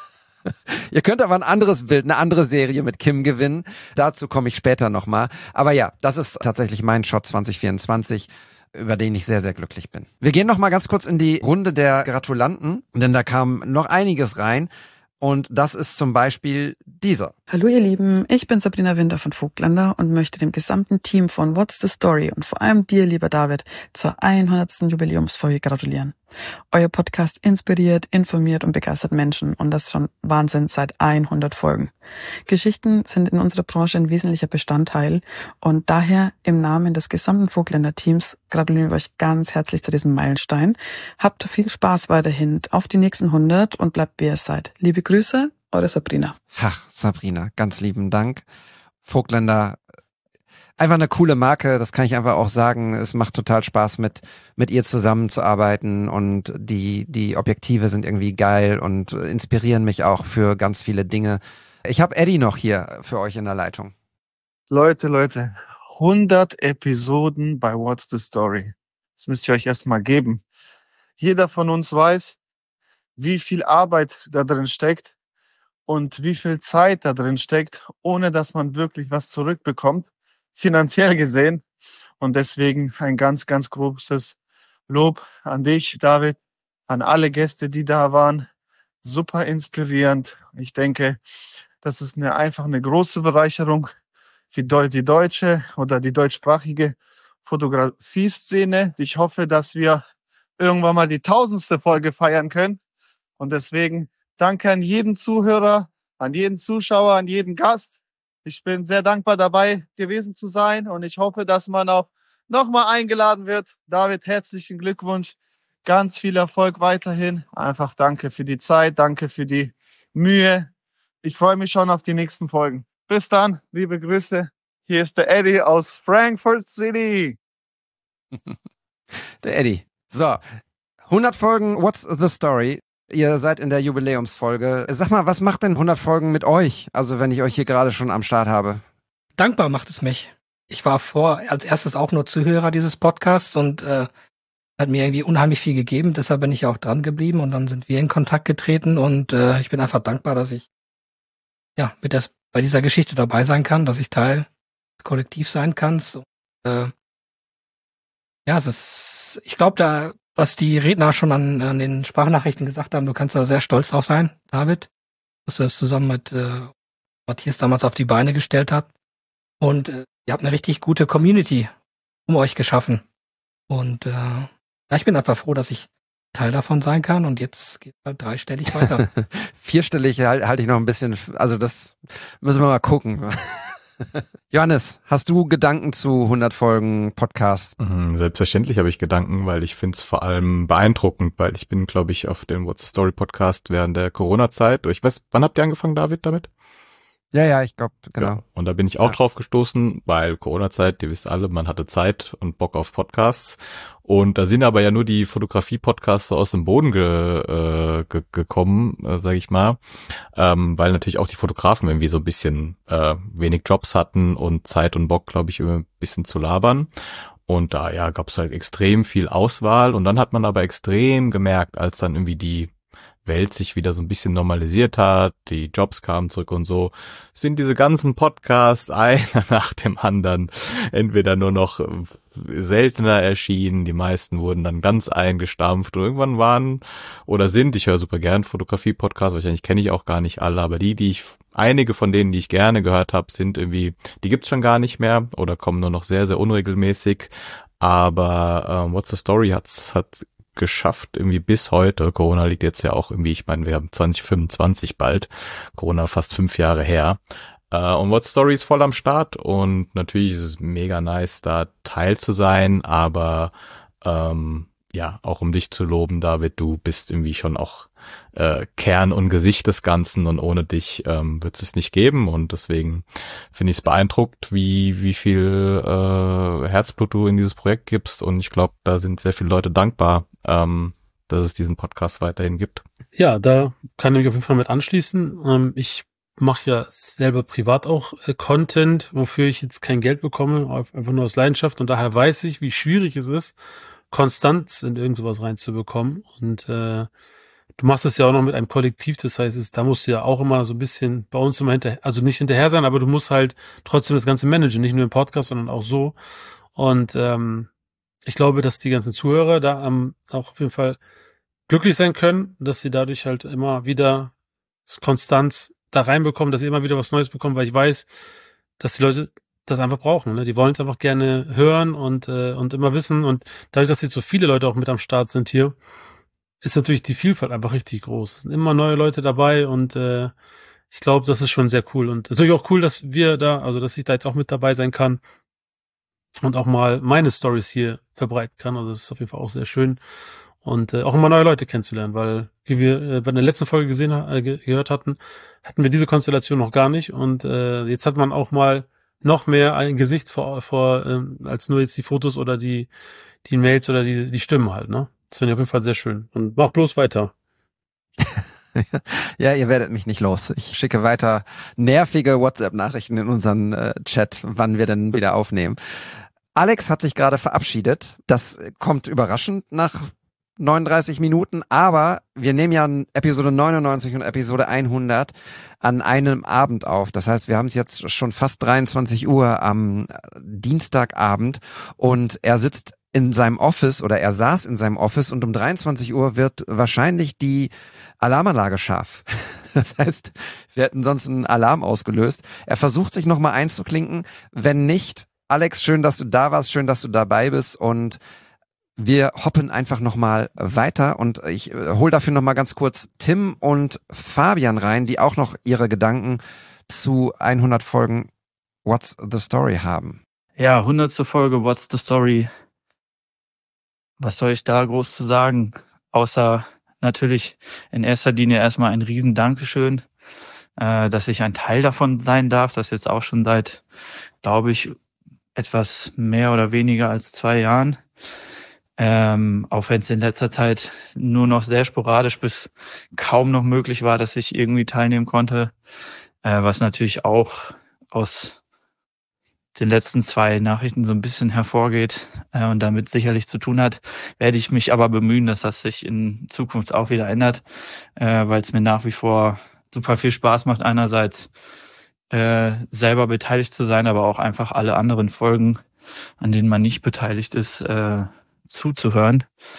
Ihr könnt aber ein anderes Bild, eine andere Serie mit Kim gewinnen. Dazu komme ich später nochmal. Aber ja, das ist tatsächlich mein Shot 2024, über den ich sehr, sehr glücklich bin. Wir gehen nochmal ganz kurz in die Runde der Gratulanten, denn da kam noch einiges rein. Und das ist zum Beispiel dieser. Hallo ihr Lieben, ich bin Sabrina Winter von Vogtländer und möchte dem gesamten Team von What's the Story und vor allem dir, lieber David, zur 100. Jubiläumsfolge gratulieren. Euer Podcast inspiriert, informiert und begeistert Menschen und das schon Wahnsinn seit 100 Folgen. Geschichten sind in unserer Branche ein wesentlicher Bestandteil und daher im Namen des gesamten Vogtländer Teams gratulieren wir euch ganz herzlich zu diesem Meilenstein. Habt viel Spaß weiterhin auf die nächsten 100 und bleibt wie ihr seid. Liebe Grüße, eure Sabrina. Ach, Sabrina, ganz lieben Dank. Vogtländer, einfach eine coole Marke, das kann ich einfach auch sagen. Es macht total Spaß, mit ihr zusammenzuarbeiten und die Objektive sind irgendwie geil und inspirieren mich auch für ganz viele Dinge. Ich habe Eddie noch hier für euch in der Leitung. Leute, 100 Episoden bei What's the Story. Das müsst ihr euch erstmal geben. Jeder von uns weiß, wie viel Arbeit da drin steckt und wie viel Zeit da drin steckt, ohne dass man wirklich was zurückbekommt, finanziell gesehen. Und deswegen ein ganz, ganz großes Lob an dich, David, an alle Gäste, die da waren. Super inspirierend. Ich denke, das ist einfach eine große Bereicherung für die deutsche oder die deutschsprachige Fotografie-Szene. Ich hoffe, dass wir irgendwann mal die 1000. Folge feiern können. Und deswegen danke an jeden Zuhörer, an jeden Zuschauer, an jeden Gast. Ich bin sehr dankbar dabei gewesen zu sein und ich hoffe, dass man auch nochmal eingeladen wird. David, herzlichen Glückwunsch. Ganz viel Erfolg weiterhin. Einfach danke für die Zeit, danke für die Mühe. Ich freue mich schon auf die nächsten Folgen. Bis dann, liebe Grüße. Hier ist der Eddie aus Frankfurt City. Der Eddie. So, 100 Folgen What's the Story? Ihr seid in der Jubiläumsfolge. Sag mal, was macht denn 100 Folgen mit euch? Also wenn ich euch hier gerade schon am Start habe. Dankbar macht es mich. Ich war als erstes auch nur Zuhörer dieses Podcasts und hat mir irgendwie unheimlich viel gegeben. Deshalb bin ich auch dran geblieben und dann sind wir in Kontakt getreten und ich bin einfach dankbar, dass ich bei dieser Geschichte dabei sein kann, dass ich Teil des Kollektivs sein kann. So, ich glaube, was die Redner schon an den Sprachnachrichten gesagt haben, du kannst da sehr stolz drauf sein, David, dass du das zusammen mit Matthias damals auf die Beine gestellt habt. Und ihr habt eine richtig gute Community um euch geschaffen. Und ich bin einfach froh, dass ich Teil davon sein kann und jetzt geht halt dreistellig weiter. Vierstellig halte ich noch ein bisschen, also das müssen wir mal gucken. Johannes, hast du Gedanken zu 100 Folgen Podcast? Selbstverständlich habe ich Gedanken, weil ich finde es vor allem beeindruckend, weil ich bin, glaube ich, auf dem What's the Story Podcast während der Corona-Zeit. Ich weiß, wann habt ihr angefangen, David, damit? Ja, ich glaube, genau. Ja, und da bin ich auch drauf gestoßen, weil Corona-Zeit, ihr wisst alle, man hatte Zeit und Bock auf Podcasts. Und da sind aber ja nur die Fotografie-Podcasts so aus dem Boden gekommen, sage ich mal, weil natürlich auch die Fotografen irgendwie so ein bisschen wenig Jobs hatten und Zeit und Bock, glaube ich, immer ein bisschen zu labern. Und da gab es halt extrem viel Auswahl. Und dann hat man aber extrem gemerkt, als dann irgendwie die Welt sich wieder so ein bisschen normalisiert hat, die Jobs kamen zurück und so, sind diese ganzen Podcasts einer nach dem anderen entweder nur noch seltener erschienen, die meisten wurden dann ganz eingestampft und irgendwann waren oder sind, ich höre super gern Fotografie-Podcasts, wahrscheinlich kenne ich auch gar nicht alle, aber einige von denen, die ich gerne gehört habe, sind irgendwie, die gibt's schon gar nicht mehr oder kommen nur noch sehr, sehr unregelmäßig, aber What's the Story hat geschafft, irgendwie bis heute. Corona liegt jetzt ja auch irgendwie, ich meine, wir haben 2025 bald. Corona fast 5 Jahre her. Und What's Story ist voll am Start und natürlich ist es mega nice, da Teil zu sein, aber auch um dich zu loben, David, du bist irgendwie schon auch Kern und Gesicht des Ganzen und ohne dich wird es nicht geben und deswegen finde ich es beeindruckt, wie viel Herzblut du in dieses Projekt gibst und ich glaube, da sind sehr viele Leute dankbar, dass es diesen Podcast weiterhin gibt. Ja, da kann ich mich auf jeden Fall mit anschließen. Ich mache ja selber privat auch Content, wofür ich jetzt kein Geld bekomme, einfach nur aus Leidenschaft und daher weiß ich, wie schwierig es ist, Konstanz in irgend sowas reinzubekommen und du machst es ja auch noch mit einem Kollektiv, das heißt, da musst du ja auch immer so ein bisschen bei uns immer also nicht hinterher sein, aber du musst halt trotzdem das Ganze managen, nicht nur im Podcast, sondern auch so und ich glaube, dass die ganzen Zuhörer da auch auf jeden Fall glücklich sein können, dass sie dadurch halt immer wieder Konstanz da reinbekomme, dass ihr immer wieder was Neues bekommt, weil ich weiß, dass die Leute das einfach brauchen. Ne? Die wollen es einfach gerne hören und immer wissen. Und dadurch, dass jetzt so viele Leute auch mit am Start sind hier, ist natürlich die Vielfalt einfach richtig groß. Es sind immer neue Leute dabei und ich glaube, das ist schon sehr cool. Und natürlich auch cool, dass dass ich da jetzt auch mit dabei sein kann und auch mal meine Stories hier verbreiten kann. Also das ist auf jeden Fall auch sehr schön. Und auch immer neue Leute kennenzulernen, weil, wie wir bei der letzten Folge gehört hatten wir diese Konstellation noch gar nicht. Und jetzt hat man auch mal noch mehr ein Gesicht vor als nur jetzt die Fotos oder die Mails oder die Stimmen halt, ne? Das finde ich auf jeden Fall sehr schön. Und mach bloß weiter. Ja, ihr werdet mich nicht los. Ich schicke weiter nervige WhatsApp-Nachrichten in unseren Chat, wann wir denn wieder aufnehmen. Alex hat sich gerade verabschiedet. Das kommt überraschend nach 39 Minuten, aber wir nehmen ja Episode 99 und Episode 100 an einem Abend auf. Das heißt, wir haben es jetzt schon fast 23 Uhr am Dienstagabend und er sitzt in seinem Office oder er saß in seinem Office und um 23 Uhr wird wahrscheinlich die Alarmanlage scharf. Das heißt, wir hätten sonst einen Alarm ausgelöst. Er versucht sich nochmal einzuklinken. Wenn nicht, Alex, schön, dass du da warst, schön, dass du dabei bist und wir hoppen einfach nochmal weiter und ich hole dafür nochmal ganz kurz Tim und Fabian rein, die auch noch ihre Gedanken zu 100 Folgen What's the Story haben. Ja, 100. Folge What's the Story. Was soll ich da groß zu sagen? Außer natürlich in erster Linie erstmal ein riesen Dankeschön, dass ich ein Teil davon sein darf. Das jetzt auch schon seit, glaube ich, etwas mehr oder weniger als 2 Jahren. Auch wenn es in letzter Zeit nur noch sehr sporadisch bis kaum noch möglich war, dass ich irgendwie teilnehmen konnte, was natürlich auch aus den letzten 2 Nachrichten so ein bisschen hervorgeht und damit sicherlich zu tun hat, werde ich mich aber bemühen, dass das sich in Zukunft auch wieder ändert, weil es mir nach wie vor super viel Spaß macht, einerseits selber beteiligt zu sein, aber auch einfach alle anderen Folgen, an denen man nicht beteiligt ist, zuzuhören.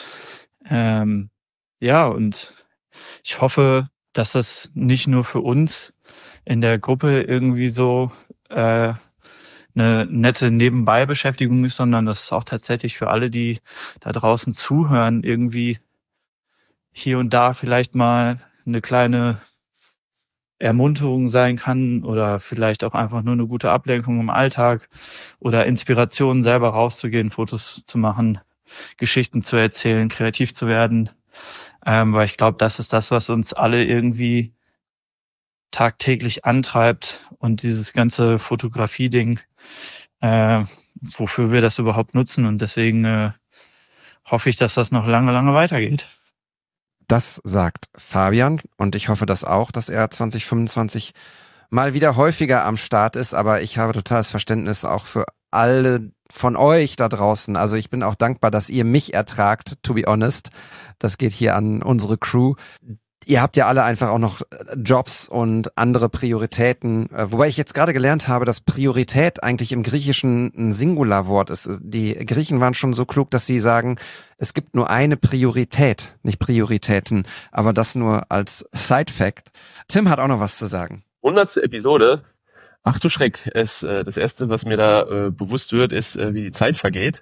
Ja, und ich hoffe, dass das nicht nur für uns in der Gruppe irgendwie so eine nette Nebenbei-Beschäftigung ist, sondern dass es auch tatsächlich für alle, die da draußen zuhören, irgendwie hier und da vielleicht mal eine kleine Ermunterung sein kann oder vielleicht auch einfach nur eine gute Ablenkung im Alltag oder Inspiration, selber rauszugehen, Fotos zu machen, Geschichten zu erzählen, kreativ zu werden, weil ich glaube, das ist das, was uns alle irgendwie tagtäglich antreibt und dieses ganze Fotografie-Ding, wofür wir das überhaupt nutzen und deswegen hoffe ich, dass das noch lange, lange weitergeht. Das sagt Fabian und ich hoffe das auch, dass er 2025 mal wieder häufiger am Start ist, aber ich habe totales Verständnis auch für alle von euch da draußen. Also ich bin auch dankbar, dass ihr mich ertragt, to be honest. Das geht hier an unsere Crew. Ihr habt ja alle einfach auch noch Jobs und andere Prioritäten, wobei ich jetzt gerade gelernt habe, dass Priorität eigentlich im Griechischen ein Singularwort ist. Die Griechen waren schon so klug, dass sie sagen, es gibt nur eine Priorität, nicht Prioritäten, aber das nur als Side-Fact. Tim hat auch noch was zu sagen. 100. Episode. Ach du Schreck, das Erste, was mir da bewusst wird, ist, wie die Zeit vergeht.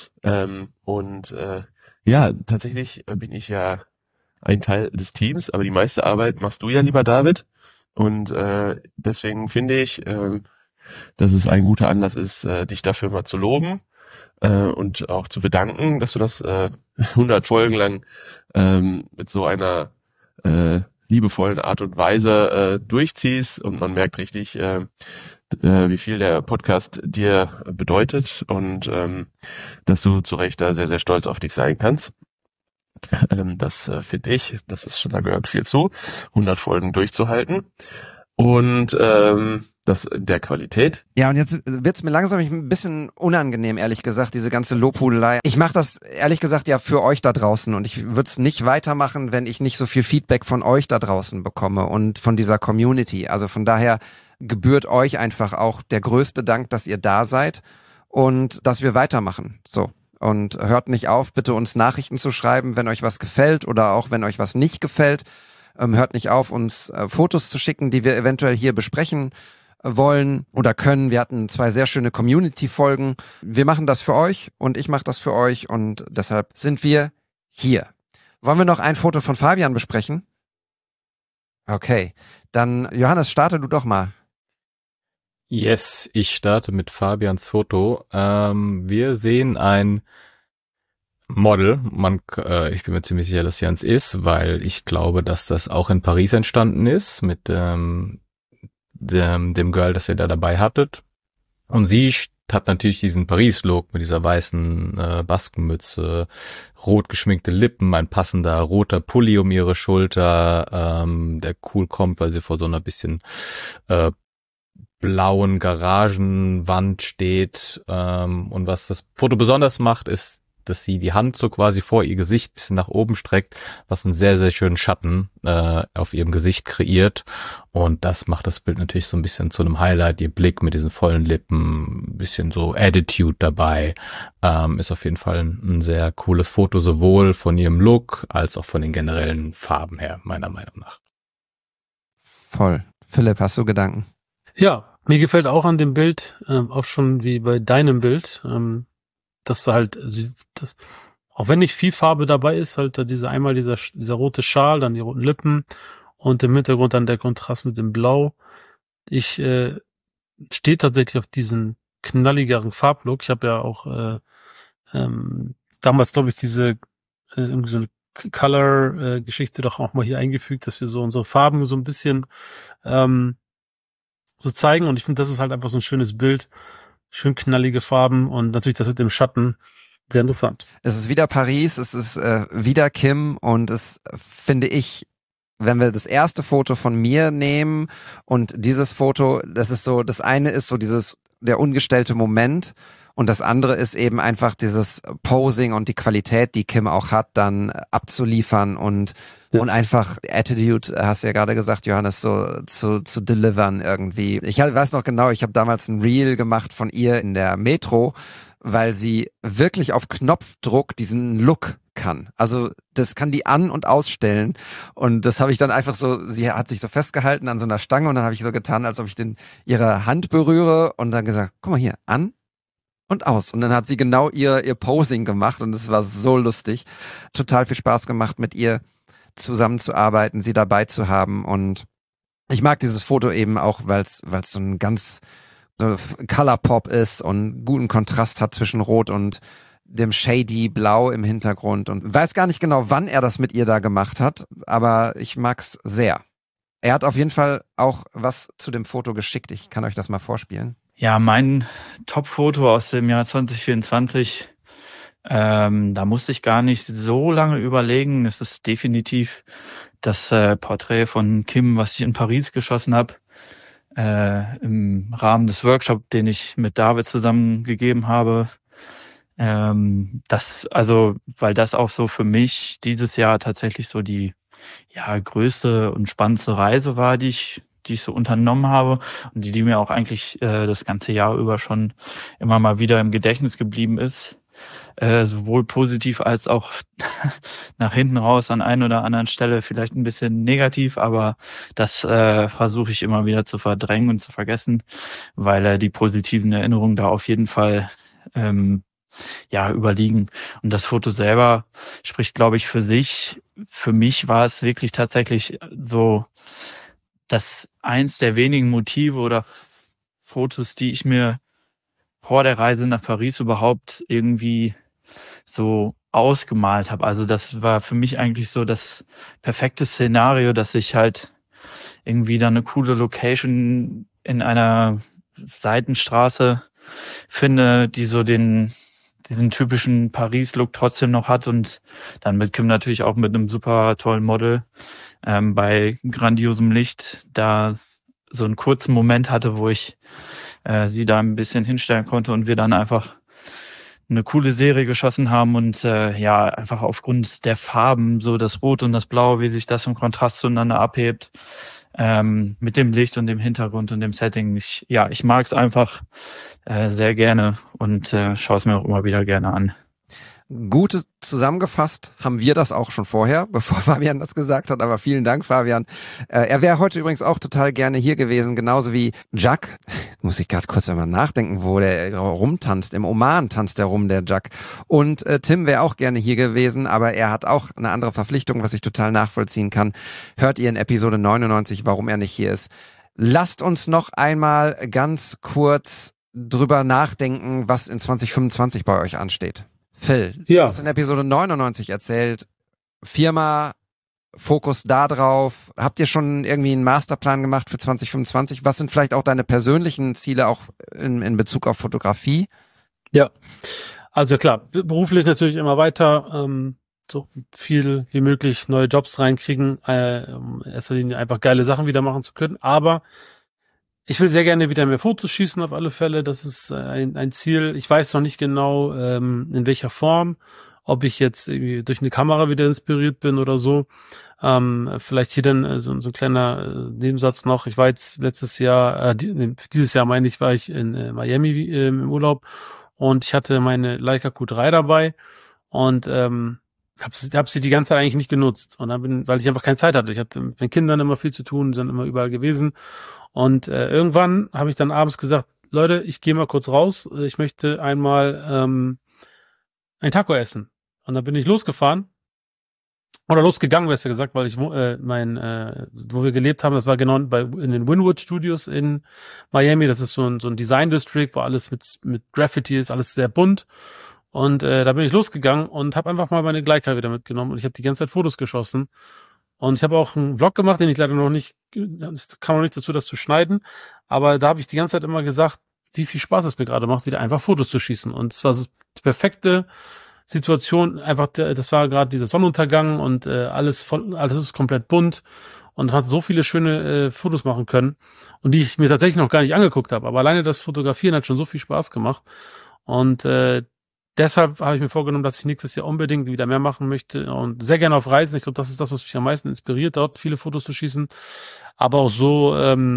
Ja, tatsächlich bin ich ja ein Teil des Teams, aber die meiste Arbeit machst du ja, lieber David. Und deswegen finde ich, dass es ein guter Anlass ist, dich dafür mal zu loben und auch zu bedanken, dass du das 100 Folgen lang mit so einer liebevollen Art und Weise durchziehst. Und man merkt richtig, wie viel der Podcast dir bedeutet und dass du zu Recht da sehr, sehr stolz auf dich sein kannst. Das finde ich, das ist schon, da gehört viel zu, 100 Folgen durchzuhalten und das in der Qualität. Ja, und jetzt wird's mir langsam ein bisschen unangenehm, ehrlich gesagt, diese ganze Lobhudelei. Ich mache das, ehrlich gesagt, ja für euch da draußen und ich würde es nicht weitermachen, wenn ich nicht so viel Feedback von euch da draußen bekomme und von dieser Community. Also von daher gebührt euch einfach auch der größte Dank, dass ihr da seid und dass wir weitermachen. So. Und hört nicht auf, bitte uns Nachrichten zu schreiben, wenn euch was gefällt oder auch wenn euch was nicht gefällt. Hört nicht auf, uns Fotos zu schicken, die wir eventuell hier besprechen wollen oder können. Wir hatten 2 sehr schöne Community-Folgen. Wir machen das für euch und ich mache das für euch und deshalb sind wir hier. Wollen wir noch ein Foto von Fabian besprechen? Okay, dann Johannes, starte du doch mal. Yes, ich starte mit Fabians Foto. Wir sehen ein Model. Ich bin mir ziemlich sicher, dass Jans ist, weil ich glaube, dass das auch in Paris entstanden ist mit dem Girl, das ihr da dabei hattet. Und sie hat natürlich diesen Paris-Look mit dieser weißen Baskenmütze, rot geschminkte Lippen, ein passender roter Pulli um ihre Schulter, der cool kommt, weil sie vor so einer bisschen blauen Garagenwand steht. Und was das Foto besonders macht, ist, dass sie die Hand so quasi vor ihr Gesicht ein bisschen nach oben streckt, was einen sehr, sehr schönen Schatten auf ihrem Gesicht kreiert. Und das macht das Bild natürlich so ein bisschen zu einem Highlight. Ihr Blick mit diesen vollen Lippen, ein bisschen so Attitude dabei. Ist auf jeden Fall ein sehr cooles Foto, sowohl von ihrem Look als auch von den generellen Farben her, meiner Meinung nach. Voll. Philipp, hast du Gedanken? Ja, mir gefällt auch an dem Bild, auch schon wie bei deinem Bild, dass da halt, auch wenn nicht viel Farbe dabei ist, halt da dieser rote Schal, dann die roten Lippen und im Hintergrund dann der Kontrast mit dem Blau. Ich stehe tatsächlich auf diesen knalligeren Farblook. Ich habe ja auch damals, glaube ich, diese irgendwie so eine Color-Geschichte doch auch mal hier eingefügt, dass wir so unsere Farben so ein bisschen so zeigen. Und ich finde, das ist halt einfach so ein schönes Bild. Schön knallige Farben und natürlich das mit dem Schatten. Sehr interessant. Es ist wieder Paris, es ist wieder Kim und es finde ich, wenn wir das erste Foto von mir nehmen und dieses Foto, das ist so, das eine ist so der ungestellte Moment und das andere ist eben einfach dieses Posing und die Qualität, die Kim auch hat, dann abzuliefern und einfach Attitude, hast du ja gerade gesagt, Johannes, so zu delivern irgendwie. Ich weiß noch genau, ich habe damals ein Reel gemacht von ihr in der Metro, weil sie wirklich auf Knopfdruck diesen Look kann. Also das kann die an- und ausstellen und das habe ich dann einfach so, sie hat sich so festgehalten an so einer Stange und dann habe ich so getan, als ob ich ihre Hand berühre und dann gesagt, guck mal hier, an und aus. Und dann hat sie genau ihr Posing gemacht und es war so lustig. Total viel Spaß gemacht, mit ihr zusammenzuarbeiten, sie dabei zu haben und ich mag dieses Foto eben auch, weil es so ein ganz Color Pop ist und guten Kontrast hat zwischen Rot und dem shady Blau im Hintergrund und weiß gar nicht genau, wann er das mit ihr da gemacht hat, aber ich mag's sehr. Er hat auf jeden Fall auch was zu dem Foto geschickt. Ich kann euch das mal vorspielen. Ja, mein Top-Foto aus dem Jahr 2024, da musste ich gar nicht so lange überlegen. Es ist definitiv das Porträt von Kim, was ich in Paris geschossen habe, im Rahmen des Workshops, den ich mit David zusammen gegeben habe. Weil das auch so für mich dieses Jahr tatsächlich so die größte und spannendste Reise war, die ich so unternommen habe und die mir auch eigentlich das ganze Jahr über schon immer mal wieder im Gedächtnis geblieben ist. Sowohl positiv als auch nach hinten raus an einer oder anderen Stelle vielleicht ein bisschen negativ, aber das versuche ich immer wieder zu verdrängen und zu vergessen, weil die positiven Erinnerungen da auf jeden Fall überliegen. Und das Foto selber spricht, glaube ich, für sich. Für mich war es wirklich tatsächlich so, dass eins der wenigen Motive oder Fotos, die ich mir vor der Reise nach Paris überhaupt irgendwie so ausgemalt habe. Also das war für mich eigentlich so das perfekte Szenario, dass ich halt irgendwie dann eine coole Location in einer Seitenstraße finde, die so diesen typischen Paris-Look trotzdem noch hat und dann mit Kim natürlich auch mit einem super tollen Model bei grandiosem Licht da so einen kurzen Moment hatte, wo ich sie da ein bisschen hinstellen konnte und wir dann einfach eine coole Serie geschossen haben und einfach aufgrund der Farben, so das Rot und das Blau, wie sich das im Kontrast zueinander abhebt, mit dem Licht und dem Hintergrund und dem Setting. Ich mag es einfach sehr gerne und schaue es mir auch immer wieder gerne an. Gut zusammengefasst haben wir das auch schon vorher, bevor Fabian das gesagt hat, aber vielen Dank, Fabian. Er wäre heute übrigens auch total gerne hier gewesen, genauso wie Jack. Jetzt muss ich gerade kurz einmal nachdenken, wo der rumtanzt. Im Oman tanzt er rum, der Jack. Und Tim wäre auch gerne hier gewesen, aber er hat auch eine andere Verpflichtung, was ich total nachvollziehen kann. Hört ihr in Episode 99, warum er nicht hier ist. Lasst uns noch einmal ganz kurz drüber nachdenken, was in 2025 bei euch ansteht. Phil, du hast in Episode 99 erzählt, Firma, Fokus da drauf. Habt ihr schon irgendwie einen Masterplan gemacht für 2025? Was sind vielleicht auch deine persönlichen Ziele auch in Bezug auf Fotografie? Ja, also klar, beruflich natürlich immer weiter, so viel wie möglich neue Jobs reinkriegen, in erster Linie einfach geile Sachen wieder machen zu können, aber ich will sehr gerne wieder mehr Fotos schießen auf alle Fälle. Das ist ein Ziel. Ich weiß noch nicht genau, in welcher Form. Ob ich jetzt irgendwie durch eine Kamera wieder inspiriert bin oder so. Vielleicht hier dann so ein kleiner Nebensatz noch. Ich war jetzt dieses Jahr meine ich, war ich in Miami im Urlaub und ich hatte meine Leica Q3 dabei und hab sie die ganze Zeit eigentlich nicht genutzt. Und dann weil ich einfach keine Zeit hatte. Ich hatte mit den Kindern immer viel zu tun, sind immer überall gewesen. Und irgendwann habe ich dann abends gesagt, Leute, ich gehe mal kurz raus, ich möchte einmal ein Taco essen. Und dann bin ich losgefahren, oder losgegangen, besser gesagt, weil ich wo wir gelebt haben, das war genau in den Wynwood Studios in Miami, das ist so ein Design District, wo alles mit Graffiti ist, alles sehr bunt. Und da bin ich losgegangen und habe einfach mal meine Leica wieder mitgenommen und ich habe die ganze Zeit Fotos geschossen. Und ich habe auch einen Vlog gemacht, den ich leider kam noch nicht dazu, das zu schneiden. Aber da habe ich die ganze Zeit immer gesagt, wie viel Spaß es mir gerade macht, wieder einfach Fotos zu schießen. Und es war so die perfekte Situation. Einfach, das war gerade dieser Sonnenuntergang und alles ist komplett bunt und hat so viele schöne Fotos machen können. Und die ich mir tatsächlich noch gar nicht angeguckt habe. Aber alleine das Fotografieren hat schon so viel Spaß gemacht. Und deshalb habe ich mir vorgenommen, dass ich nächstes Jahr unbedingt wieder mehr machen möchte und sehr gerne auf Reisen. Ich glaube, das ist das, was mich am meisten inspiriert, dort viele Fotos zu schießen. Aber auch so,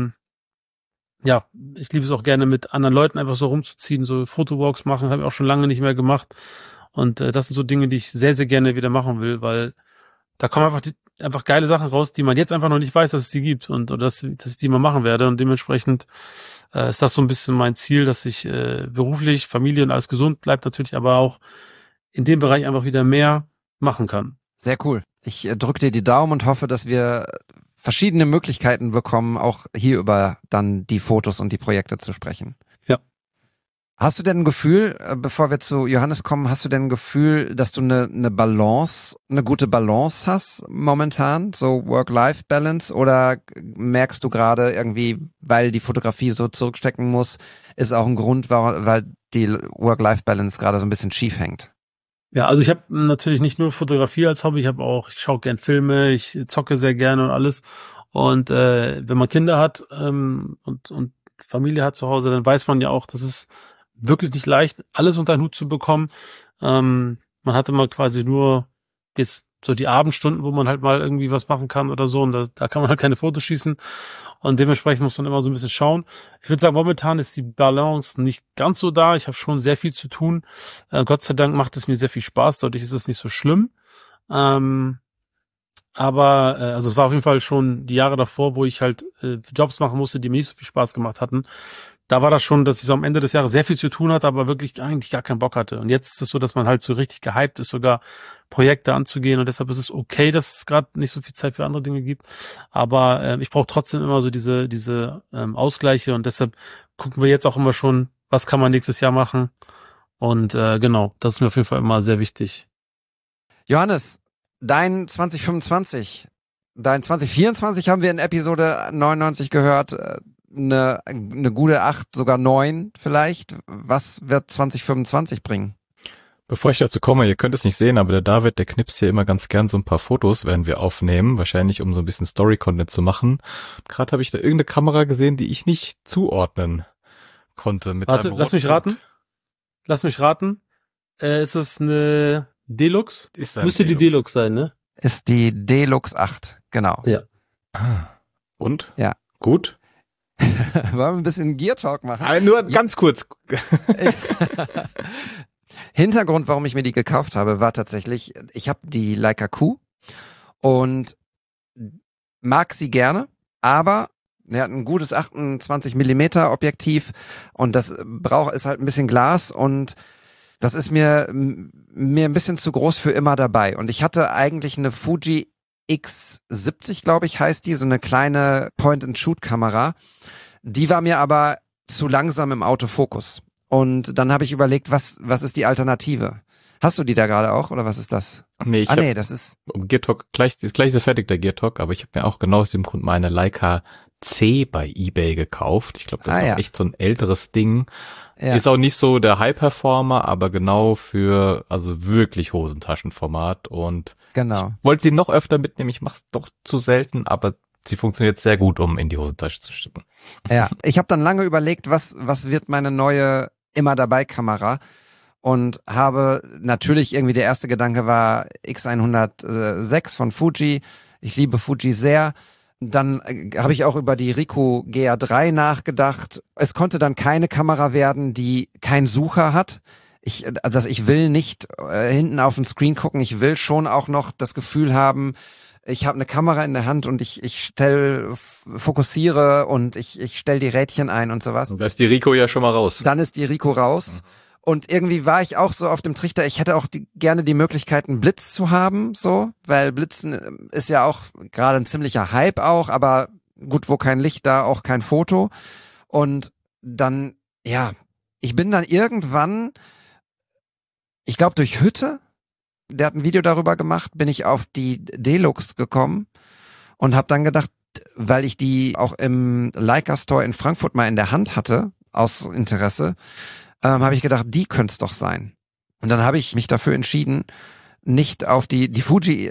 ich liebe es auch gerne mit anderen Leuten einfach so rumzuziehen, so Fotowalks machen, habe ich auch schon lange nicht mehr gemacht. Und das sind so Dinge, die ich sehr, sehr gerne wieder machen will, weil da kommen einfach geile Sachen raus, die man jetzt einfach noch nicht weiß, dass es die gibt oder dass ich die mal machen werde. Und dementsprechend ist das so ein bisschen mein Ziel, dass ich beruflich, Familie und alles gesund bleibt natürlich, aber auch in dem Bereich einfach wieder mehr machen kann. Sehr cool. Ich drücke dir die Daumen und hoffe, dass wir verschiedene Möglichkeiten bekommen, auch hier über dann die Fotos und die Projekte zu sprechen. Ja. Hast du denn ein Gefühl, bevor wir zu Johannes kommen, hast du denn ein Gefühl, dass du eine gute Balance hast momentan, so Work-Life-Balance, oder merkst du gerade irgendwie, weil die Fotografie so zurückstecken muss, ist auch ein Grund, weil die Work-Life-Balance gerade so ein bisschen schief hängt? Ja, also ich habe natürlich nicht nur Fotografie als Hobby, ich schaue gern Filme, ich zocke sehr gerne und alles. Und wenn man Kinder hat und Familie hat zu Hause, dann weiß man ja auch, dass es wirklich nicht leicht, alles unter den Hut zu bekommen. Man hat immer quasi nur jetzt so die Abendstunden, wo man halt mal irgendwie was machen kann oder so, und da kann man halt keine Fotos schießen und dementsprechend muss man immer so ein bisschen schauen. Ich würde sagen, momentan ist die Balance nicht ganz so da. Ich habe schon sehr viel zu tun. Gott sei Dank macht es mir sehr viel Spaß, dadurch ist es nicht so schlimm. Aber also es war auf jeden Fall schon die Jahre davor, wo ich halt Jobs machen musste, die mir nicht so viel Spaß gemacht hatten. Da war das schon, dass ich so am Ende des Jahres sehr viel zu tun hatte, aber wirklich eigentlich gar keinen Bock hatte. Und jetzt ist es so, dass man halt so richtig gehypt ist, sogar Projekte anzugehen. Und deshalb ist es okay, dass es gerade nicht so viel Zeit für andere Dinge gibt. Aber ich brauche trotzdem immer so diese Ausgleiche. Und deshalb gucken wir jetzt auch immer schon, was kann man nächstes Jahr machen. Und genau, das ist mir auf jeden Fall immer sehr wichtig. Johannes, dein 2024 haben wir in Episode 99 gehört. Eine gute 8, sogar 9 vielleicht. Was wird 2025 bringen? Bevor ich dazu komme, ihr könnt es nicht sehen, aber der David, der knipst hier immer ganz gern so ein paar Fotos, während wir aufnehmen, wahrscheinlich um so ein bisschen Story-Content zu machen. Gerade habe ich da irgendeine Kamera gesehen, die ich nicht zuordnen konnte. Warte, lass mich raten. Ist es eine Deluxe? Müsste die Deluxe sein, ne? Ist die Deluxe 8, genau. Ja. Und? Ja. Gut? Wollen wir ein bisschen Gear Talk machen? Nur ganz kurz. Hintergrund, warum ich mir die gekauft habe, war tatsächlich, ich habe die Leica Q und mag sie gerne, aber er hat ein gutes 28 Millimeter Objektiv und das ist halt ein bisschen Glas und das ist mir ein bisschen zu groß für immer dabei. Und ich hatte eigentlich eine Fuji X70, glaube ich, heißt die, so eine kleine Point-and-Shoot-Kamera. Die war mir aber zu langsam im Autofokus. Und dann habe ich überlegt, was ist die Alternative? Hast du die da gerade auch oder was ist das? Nee, das ist Geartalk ist gleich so fertig, der Geartalk, aber ich habe mir auch genau aus dem Grund meine Leica C bei eBay gekauft. Ich glaube, das ist auch echt so ein älteres Ding. Ja. Ist auch nicht so der High-Performer, aber genau für also wirklich Hosentaschenformat. Und genau. Ich wollte sie noch öfter mitnehmen. Ich mache es doch zu selten, aber sie funktioniert sehr gut, um in die Hosentasche zu stecken. Ja, ich habe dann lange überlegt, was wird meine neue immer-dabei-Kamera und habe natürlich irgendwie, der erste Gedanke war X106 von Fuji. Ich liebe Fuji sehr. Dann habe ich auch über die Ricoh GR3 nachgedacht. Es konnte dann keine Kamera werden, die keinen Sucher hat. Ich will nicht hinten auf den Screen gucken. Ich will schon auch noch das Gefühl haben, ich habe eine Kamera in der Hand und ich fokussiere und ich stelle die Rädchen ein und sowas. Und da ist die Ricoh ja schon mal raus. Dann ist die Ricoh raus. Mhm. Und irgendwie war ich auch so auf dem Trichter, ich hätte auch gerne die Möglichkeit, einen Blitz zu haben, so, weil Blitzen ist ja auch gerade ein ziemlicher Hype auch, aber gut, wo kein Licht, da auch kein Foto. Und dann, ja, ich bin dann irgendwann, ich glaube durch Hütte, der hat ein Video darüber gemacht, bin ich auf die Deluxe gekommen und habe dann gedacht, weil ich die auch im Leica Store in Frankfurt mal in der Hand hatte, aus Interesse, habe ich gedacht, die könnte es doch sein. Und dann habe ich mich dafür entschieden, nicht auf die Fuji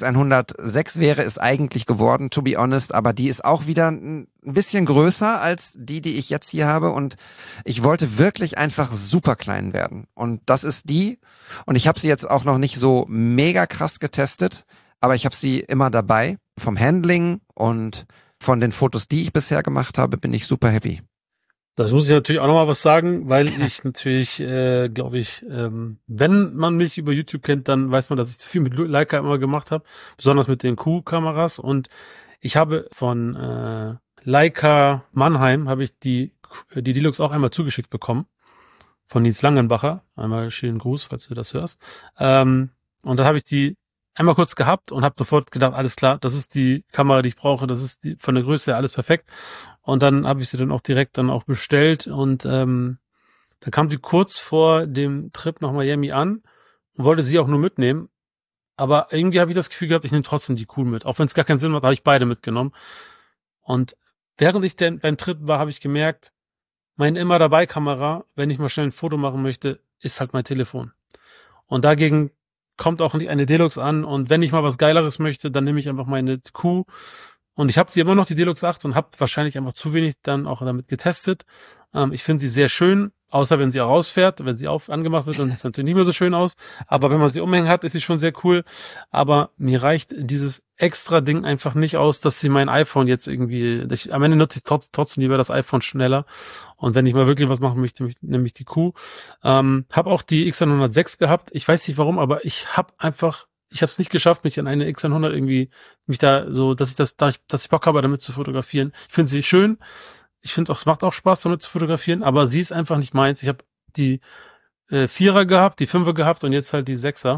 X106 wäre es eigentlich geworden, to be honest, aber die ist auch wieder ein bisschen größer als die ich jetzt hier habe und ich wollte wirklich einfach super klein werden. Und das ist die und ich habe sie jetzt auch noch nicht so mega krass getestet, aber ich habe sie immer dabei. Vom Handling und von den Fotos, die ich bisher gemacht habe, bin ich super happy. Das muss ich natürlich auch nochmal was sagen, weil ich natürlich, glaube ich, wenn man mich über YouTube kennt, dann weiß man, dass ich viel mit Leica immer gemacht habe, besonders mit den Q-Kameras. Und ich habe von Leica Mannheim habe ich die Deluxe auch einmal zugeschickt bekommen von Nils Langenbacher. Einmal schönen Gruß, falls du das hörst. Und dann habe ich die einmal kurz gehabt und habe sofort gedacht, alles klar, das ist die Kamera, die ich brauche, das ist die von der Größe her alles perfekt. Und dann habe ich sie dann auch direkt dann auch bestellt und dann kam sie kurz vor dem Trip nach Miami an und wollte sie auch nur mitnehmen. Aber irgendwie habe ich das Gefühl gehabt, ich nehme trotzdem die Cool mit. Auch wenn es gar keinen Sinn macht, habe ich beide mitgenommen. Und während ich denn beim Trip war, habe ich gemerkt, meine immer dabei Kamera, wenn ich mal schnell ein Foto machen möchte, ist halt mein Telefon. Und dagegen kommt auch eine Deluxe an und wenn ich mal was Geileres möchte, dann nehme ich einfach meine Q und ich habe sie immer noch, die Deluxe 8 und habe wahrscheinlich einfach zu wenig dann auch damit getestet. Ich finde sie sehr schön, außer wenn sie auch rausfährt, wenn sie angemacht wird, dann sieht es natürlich nicht mehr so schön aus, aber wenn man sie umhängen hat, ist sie schon sehr cool, aber mir reicht dieses extra Ding einfach nicht aus, dass sie mein iPhone jetzt irgendwie, am Ende nutze ich trotzdem lieber das iPhone schneller und wenn ich mal wirklich was machen möchte, nehme ich die Q. Habe auch die X106 gehabt, ich weiß nicht warum, aber ich habe es nicht geschafft, mich an eine X100 irgendwie, mich da so, dass ich Bock habe, damit zu fotografieren. Ich finde sie schön. Ich finde auch, es macht auch Spaß, damit zu fotografieren, aber sie ist einfach nicht meins. Ich habe die 4er gehabt, die 5er gehabt und jetzt halt die 6er.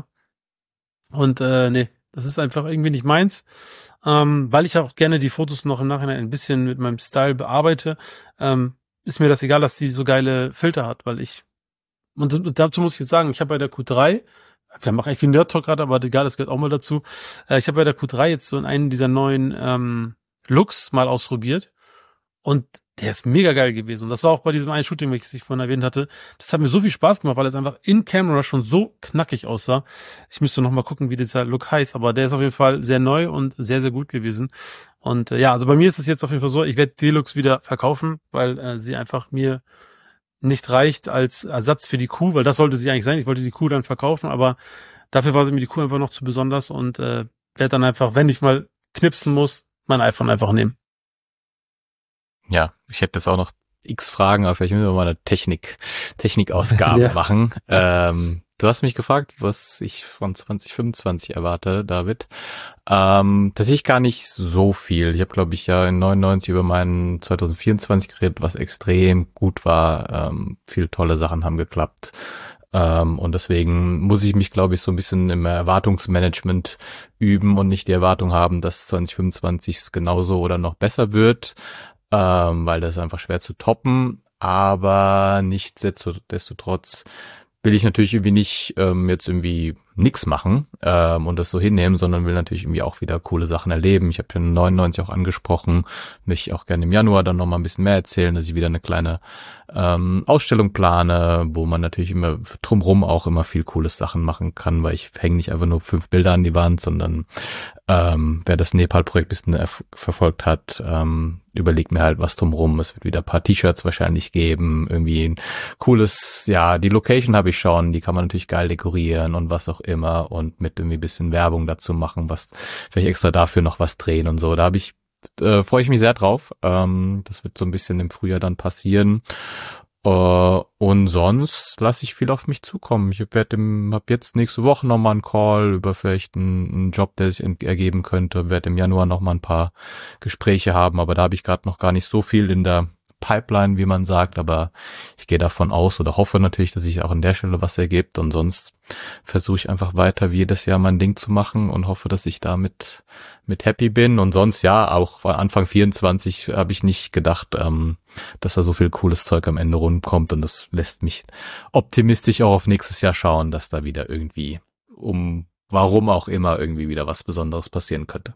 Und nee, das ist einfach irgendwie nicht meins. Weil ich auch gerne die Fotos noch im Nachhinein ein bisschen mit meinem Style bearbeite, ist mir das egal, dass die so geile Filter hat, und dazu muss ich jetzt sagen, ich habe bei der Q3, wir machen eigentlich viel Nerd-Talk gerade, aber egal, das gehört auch mal dazu. Ich habe bei der Q3 jetzt so einen dieser neuen Looks mal ausprobiert und der ist mega geil gewesen. Und das war auch bei diesem einen Shooting, welches ich vorhin erwähnt hatte. Das hat mir so viel Spaß gemacht, weil es einfach in Camera schon so knackig aussah. Ich müsste noch mal gucken, wie dieser Look heißt, aber der ist auf jeden Fall sehr neu und sehr, sehr gut gewesen. Und ja, also bei mir ist es jetzt auf jeden Fall so, ich werde Deluxe wieder verkaufen, weil sie einfach mir nicht reicht als Ersatz für die Q, weil das sollte sie eigentlich sein. Ich wollte die Q dann verkaufen, aber dafür war sie mir die Q einfach noch zu besonders und werde dann einfach, wenn ich mal knipsen muss, mein iPhone einfach nehmen. Ja, ich hätte das auch noch x Fragen, aber vielleicht müssen wir mal eine Technikausgabe Ja. machen. Du hast mich gefragt, was ich von 2025 erwarte, David. Tatsächlich gar nicht so viel. Ich habe, glaube ich, ja in 99 über meinen 2024 geredet, was extrem gut war. Viele tolle Sachen haben geklappt. Und deswegen muss ich mich, glaube ich, so ein bisschen im Erwartungsmanagement üben und nicht die Erwartung haben, dass 2025 genauso oder noch besser wird, weil das ist einfach schwer zu toppen. Aber nichtsdestotrotz will ich natürlich irgendwie nicht jetzt irgendwie nix machen und das so hinnehmen, sondern will natürlich irgendwie auch wieder coole Sachen erleben. Ich habe schon 99 auch angesprochen, möchte auch gerne im Januar dann noch mal ein bisschen mehr erzählen, dass ich wieder eine kleine Ausstellung plane, wo man natürlich immer drumherum auch immer viel cooles Sachen machen kann, weil ich hänge nicht einfach nur 5 Bilder an die Wand, sondern wer das Nepal-Projekt ein bisschen verfolgt hat, überlegt mir halt was drumherum. Es wird wieder ein paar T-Shirts wahrscheinlich geben, irgendwie ein cooles, ja, die Location habe ich schon, die kann man natürlich geil dekorieren und was auch immer und mit irgendwie ein bisschen Werbung dazu machen, was vielleicht extra dafür noch was drehen und so. Da freue ich mich sehr drauf. Das wird so ein bisschen im Frühjahr dann passieren. Und sonst lasse ich viel auf mich zukommen. Ich habe jetzt nächste Woche nochmal einen Call über vielleicht einen Job, der sich ergeben könnte. Werde im Januar nochmal ein paar Gespräche haben, aber da habe ich gerade noch gar nicht so viel in der Pipeline, wie man sagt, aber ich gehe davon aus oder hoffe natürlich, dass sich auch an der Stelle was ergibt und sonst versuche ich einfach weiter wie jedes Jahr mein Ding zu machen und hoffe, dass ich damit mit happy bin und sonst ja, auch Anfang 24 habe ich nicht gedacht, dass da so viel cooles Zeug am Ende rumkommt und das lässt mich optimistisch auch auf nächstes Jahr schauen, dass da wieder irgendwie warum auch immer irgendwie wieder was Besonderes passieren könnte.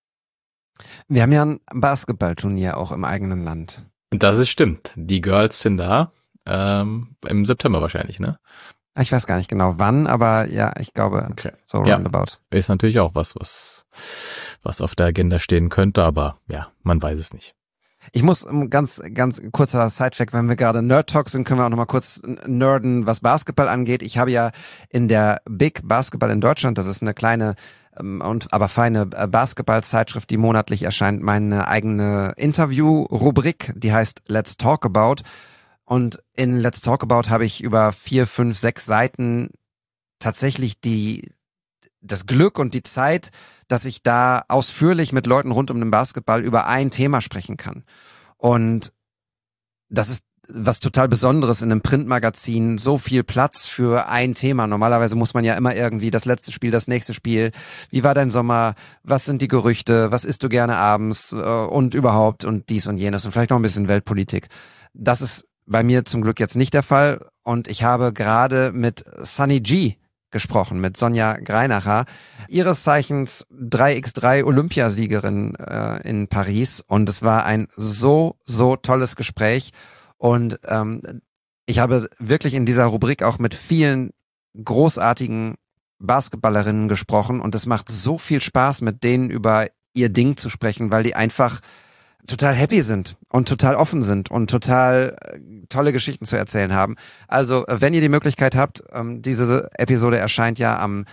Wir haben ja ein Basketballturnier auch im eigenen Land. Das ist stimmt. Die Girls sind da im September wahrscheinlich, ne? Ich weiß gar nicht genau wann, aber ja, ich glaube so roundabout. Ja, ist natürlich auch was auf der Agenda stehen könnte, aber ja, man weiß es nicht. Ich muss ganz kurzer Sidefact, wenn wir gerade Nerd Talk sind, können wir auch noch mal kurz nerden, was Basketball angeht. Ich habe ja in der Big Basketball in Deutschland, das ist eine kleine aber feine Basketball-Zeitschrift, die monatlich erscheint, meine eigene Interview-Rubrik, die heißt Let's Talk About. Und in Let's Talk About habe ich über 4, 5, 6 Seiten tatsächlich das Glück und die Zeit, dass ich da ausführlich mit Leuten rund um den Basketball über ein Thema sprechen kann. Und das ist was total Besonderes in einem Printmagazin, so viel Platz für ein Thema. Normalerweise muss man ja immer irgendwie das letzte Spiel, das nächste Spiel. Wie war dein Sommer? Was sind die Gerüchte? Was isst du gerne abends? Und überhaupt und dies und jenes und vielleicht noch ein bisschen Weltpolitik. Das ist bei mir zum Glück jetzt nicht der Fall. Und ich habe gerade mit Sunny G gesprochen, mit Sonja Greinacher, ihres Zeichens 3x3 Olympiasiegerin in Paris. Und es war ein so tolles Gespräch. Und ich habe wirklich in dieser Rubrik auch mit vielen großartigen Basketballerinnen gesprochen und es macht so viel Spaß, mit denen über ihr Ding zu sprechen, weil die einfach total happy sind und total offen sind und total tolle Geschichten zu erzählen haben. Also, wenn ihr die Möglichkeit habt, diese Episode erscheint ja am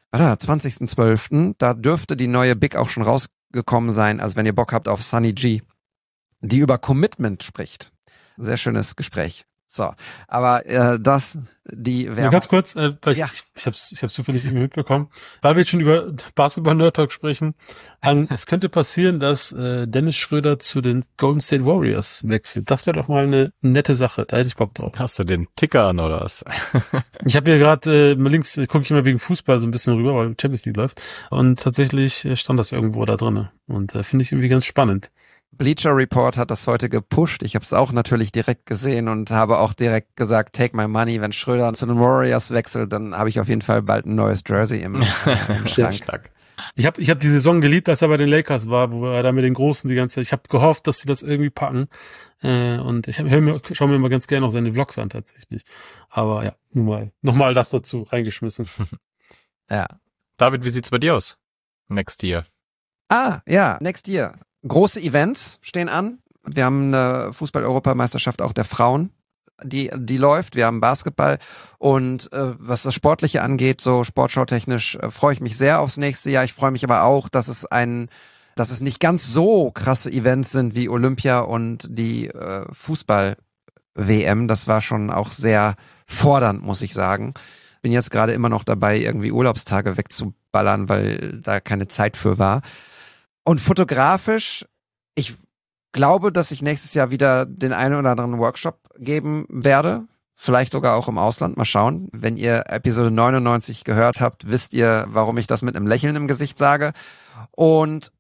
20.12., da dürfte die neue Big auch schon rausgekommen sein. Also, wenn ihr Bock habt auf Sunny G, die über Commitment spricht. Sehr schönes Gespräch. So, aber die Werbung. Ja, ganz kurz, weil ich hab's zufällig irgendwie mitbekommen, weil wir jetzt schon über Basketball Nerd Talk sprechen. Es könnte passieren, dass Dennis Schröder zu den Golden State Warriors wechselt. Das wäre doch mal eine nette Sache. Da hätte ich Bock drauf. Hast du den Ticker an oder was? Ich habe hier gerade links gucke ich immer wegen Fußball so ein bisschen rüber, weil Champions League läuft. Und tatsächlich stand das irgendwo da drinne. Und finde ich irgendwie ganz spannend. Bleacher Report hat das heute gepusht. Ich habe es auch natürlich direkt gesehen und habe auch direkt gesagt, take my money. Wenn Schröder zu den Warriors wechselt, dann habe ich auf jeden Fall bald ein neues Jersey im Schrank. Ich hab die Saison geliebt, als er bei den Lakers war, wo er da mit den Großen die ganze Zeit. Ich habe gehofft, dass sie das irgendwie packen. Und ich schaue mir immer ganz gerne auch seine Vlogs an tatsächlich. Aber ja, nochmal das dazu reingeschmissen. Ja. David, wie sieht's bei dir aus? Next year. Next year. Große Events stehen an. Wir haben eine Fußball-Europameisterschaft auch der Frauen, die läuft. Wir haben Basketball und was das Sportliche angeht, so sportschautechnisch freue ich mich sehr aufs nächste Jahr. Ich freue mich aber auch, dass es nicht ganz so krasse Events sind wie Olympia und die WM. Das war schon auch sehr fordernd, muss ich sagen. Bin jetzt gerade immer noch dabei, irgendwie Urlaubstage wegzuballern, weil da keine Zeit für war. Und fotografisch, ich glaube, dass ich nächstes Jahr wieder den einen oder anderen Workshop geben werde. Vielleicht sogar auch im Ausland. Mal schauen. Wenn ihr Episode 99 gehört habt, wisst ihr, warum ich das mit einem Lächeln im Gesicht sage. Und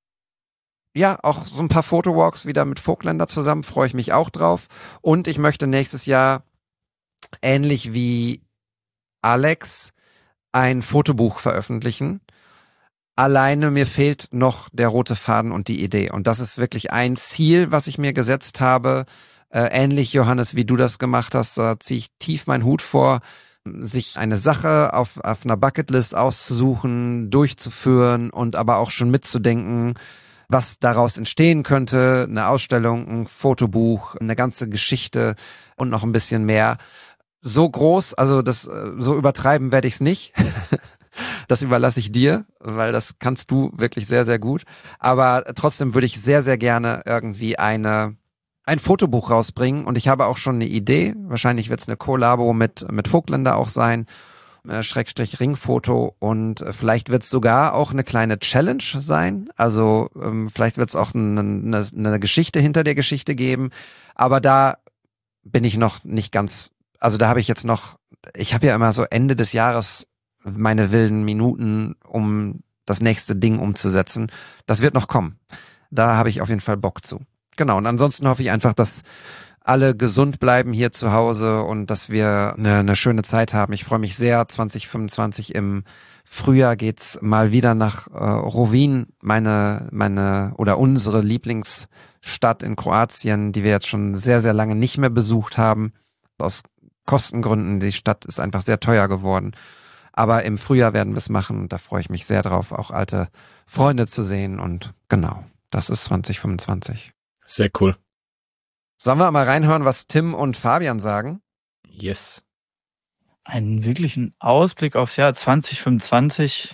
ja, auch so ein paar Fotowalks wieder mit Vogtländer zusammen, freue ich mich auch drauf. Und ich möchte nächstes Jahr, ähnlich wie Alex, ein Fotobuch veröffentlichen. Alleine mir fehlt noch der rote Faden und die Idee. Und das ist wirklich ein Ziel, was ich mir gesetzt habe. Ähnlich, Johannes, wie du das gemacht hast, da ziehe ich tief meinen Hut vor, sich eine Sache auf einer Bucketlist auszusuchen, durchzuführen und aber auch schon mitzudenken, was daraus entstehen könnte. Eine Ausstellung, ein Fotobuch, eine ganze Geschichte und noch ein bisschen mehr. So groß, also das so übertreiben werde ich es nicht. Das überlasse ich dir, weil das kannst du wirklich sehr, sehr gut. Aber trotzdem würde ich sehr, sehr gerne irgendwie ein Fotobuch rausbringen. Und ich habe auch schon eine Idee. Wahrscheinlich wird es eine Kollabo mit Vogtländer auch sein. Schrägstrich Ringfoto. Und vielleicht wird es sogar auch eine kleine Challenge sein. Also vielleicht wird es auch eine Geschichte hinter der Geschichte geben. Aber da bin ich noch nicht ganz... Also da habe ich jetzt noch, ich habe ja immer so Ende des Jahres meine wilden Minuten, um das nächste Ding umzusetzen. Das wird noch kommen. Da habe ich auf jeden Fall Bock zu. Genau, und ansonsten hoffe ich einfach, dass alle gesund bleiben hier zu Hause und dass wir eine schöne Zeit haben. Ich freue mich sehr. 2025 im Frühjahr geht's mal wieder nach Rovinj, meine oder unsere Lieblingsstadt in Kroatien, die wir jetzt schon sehr, sehr lange nicht mehr besucht haben. Aus Kostengründen, die Stadt ist einfach sehr teuer geworden. Aber im Frühjahr werden wir es machen und da freue ich mich sehr drauf, auch alte Freunde zu sehen. Und genau, das ist 2025. Sehr cool. Sollen wir mal reinhören, was Tim und Fabian sagen? Yes. Einen wirklichen Ausblick aufs Jahr 2025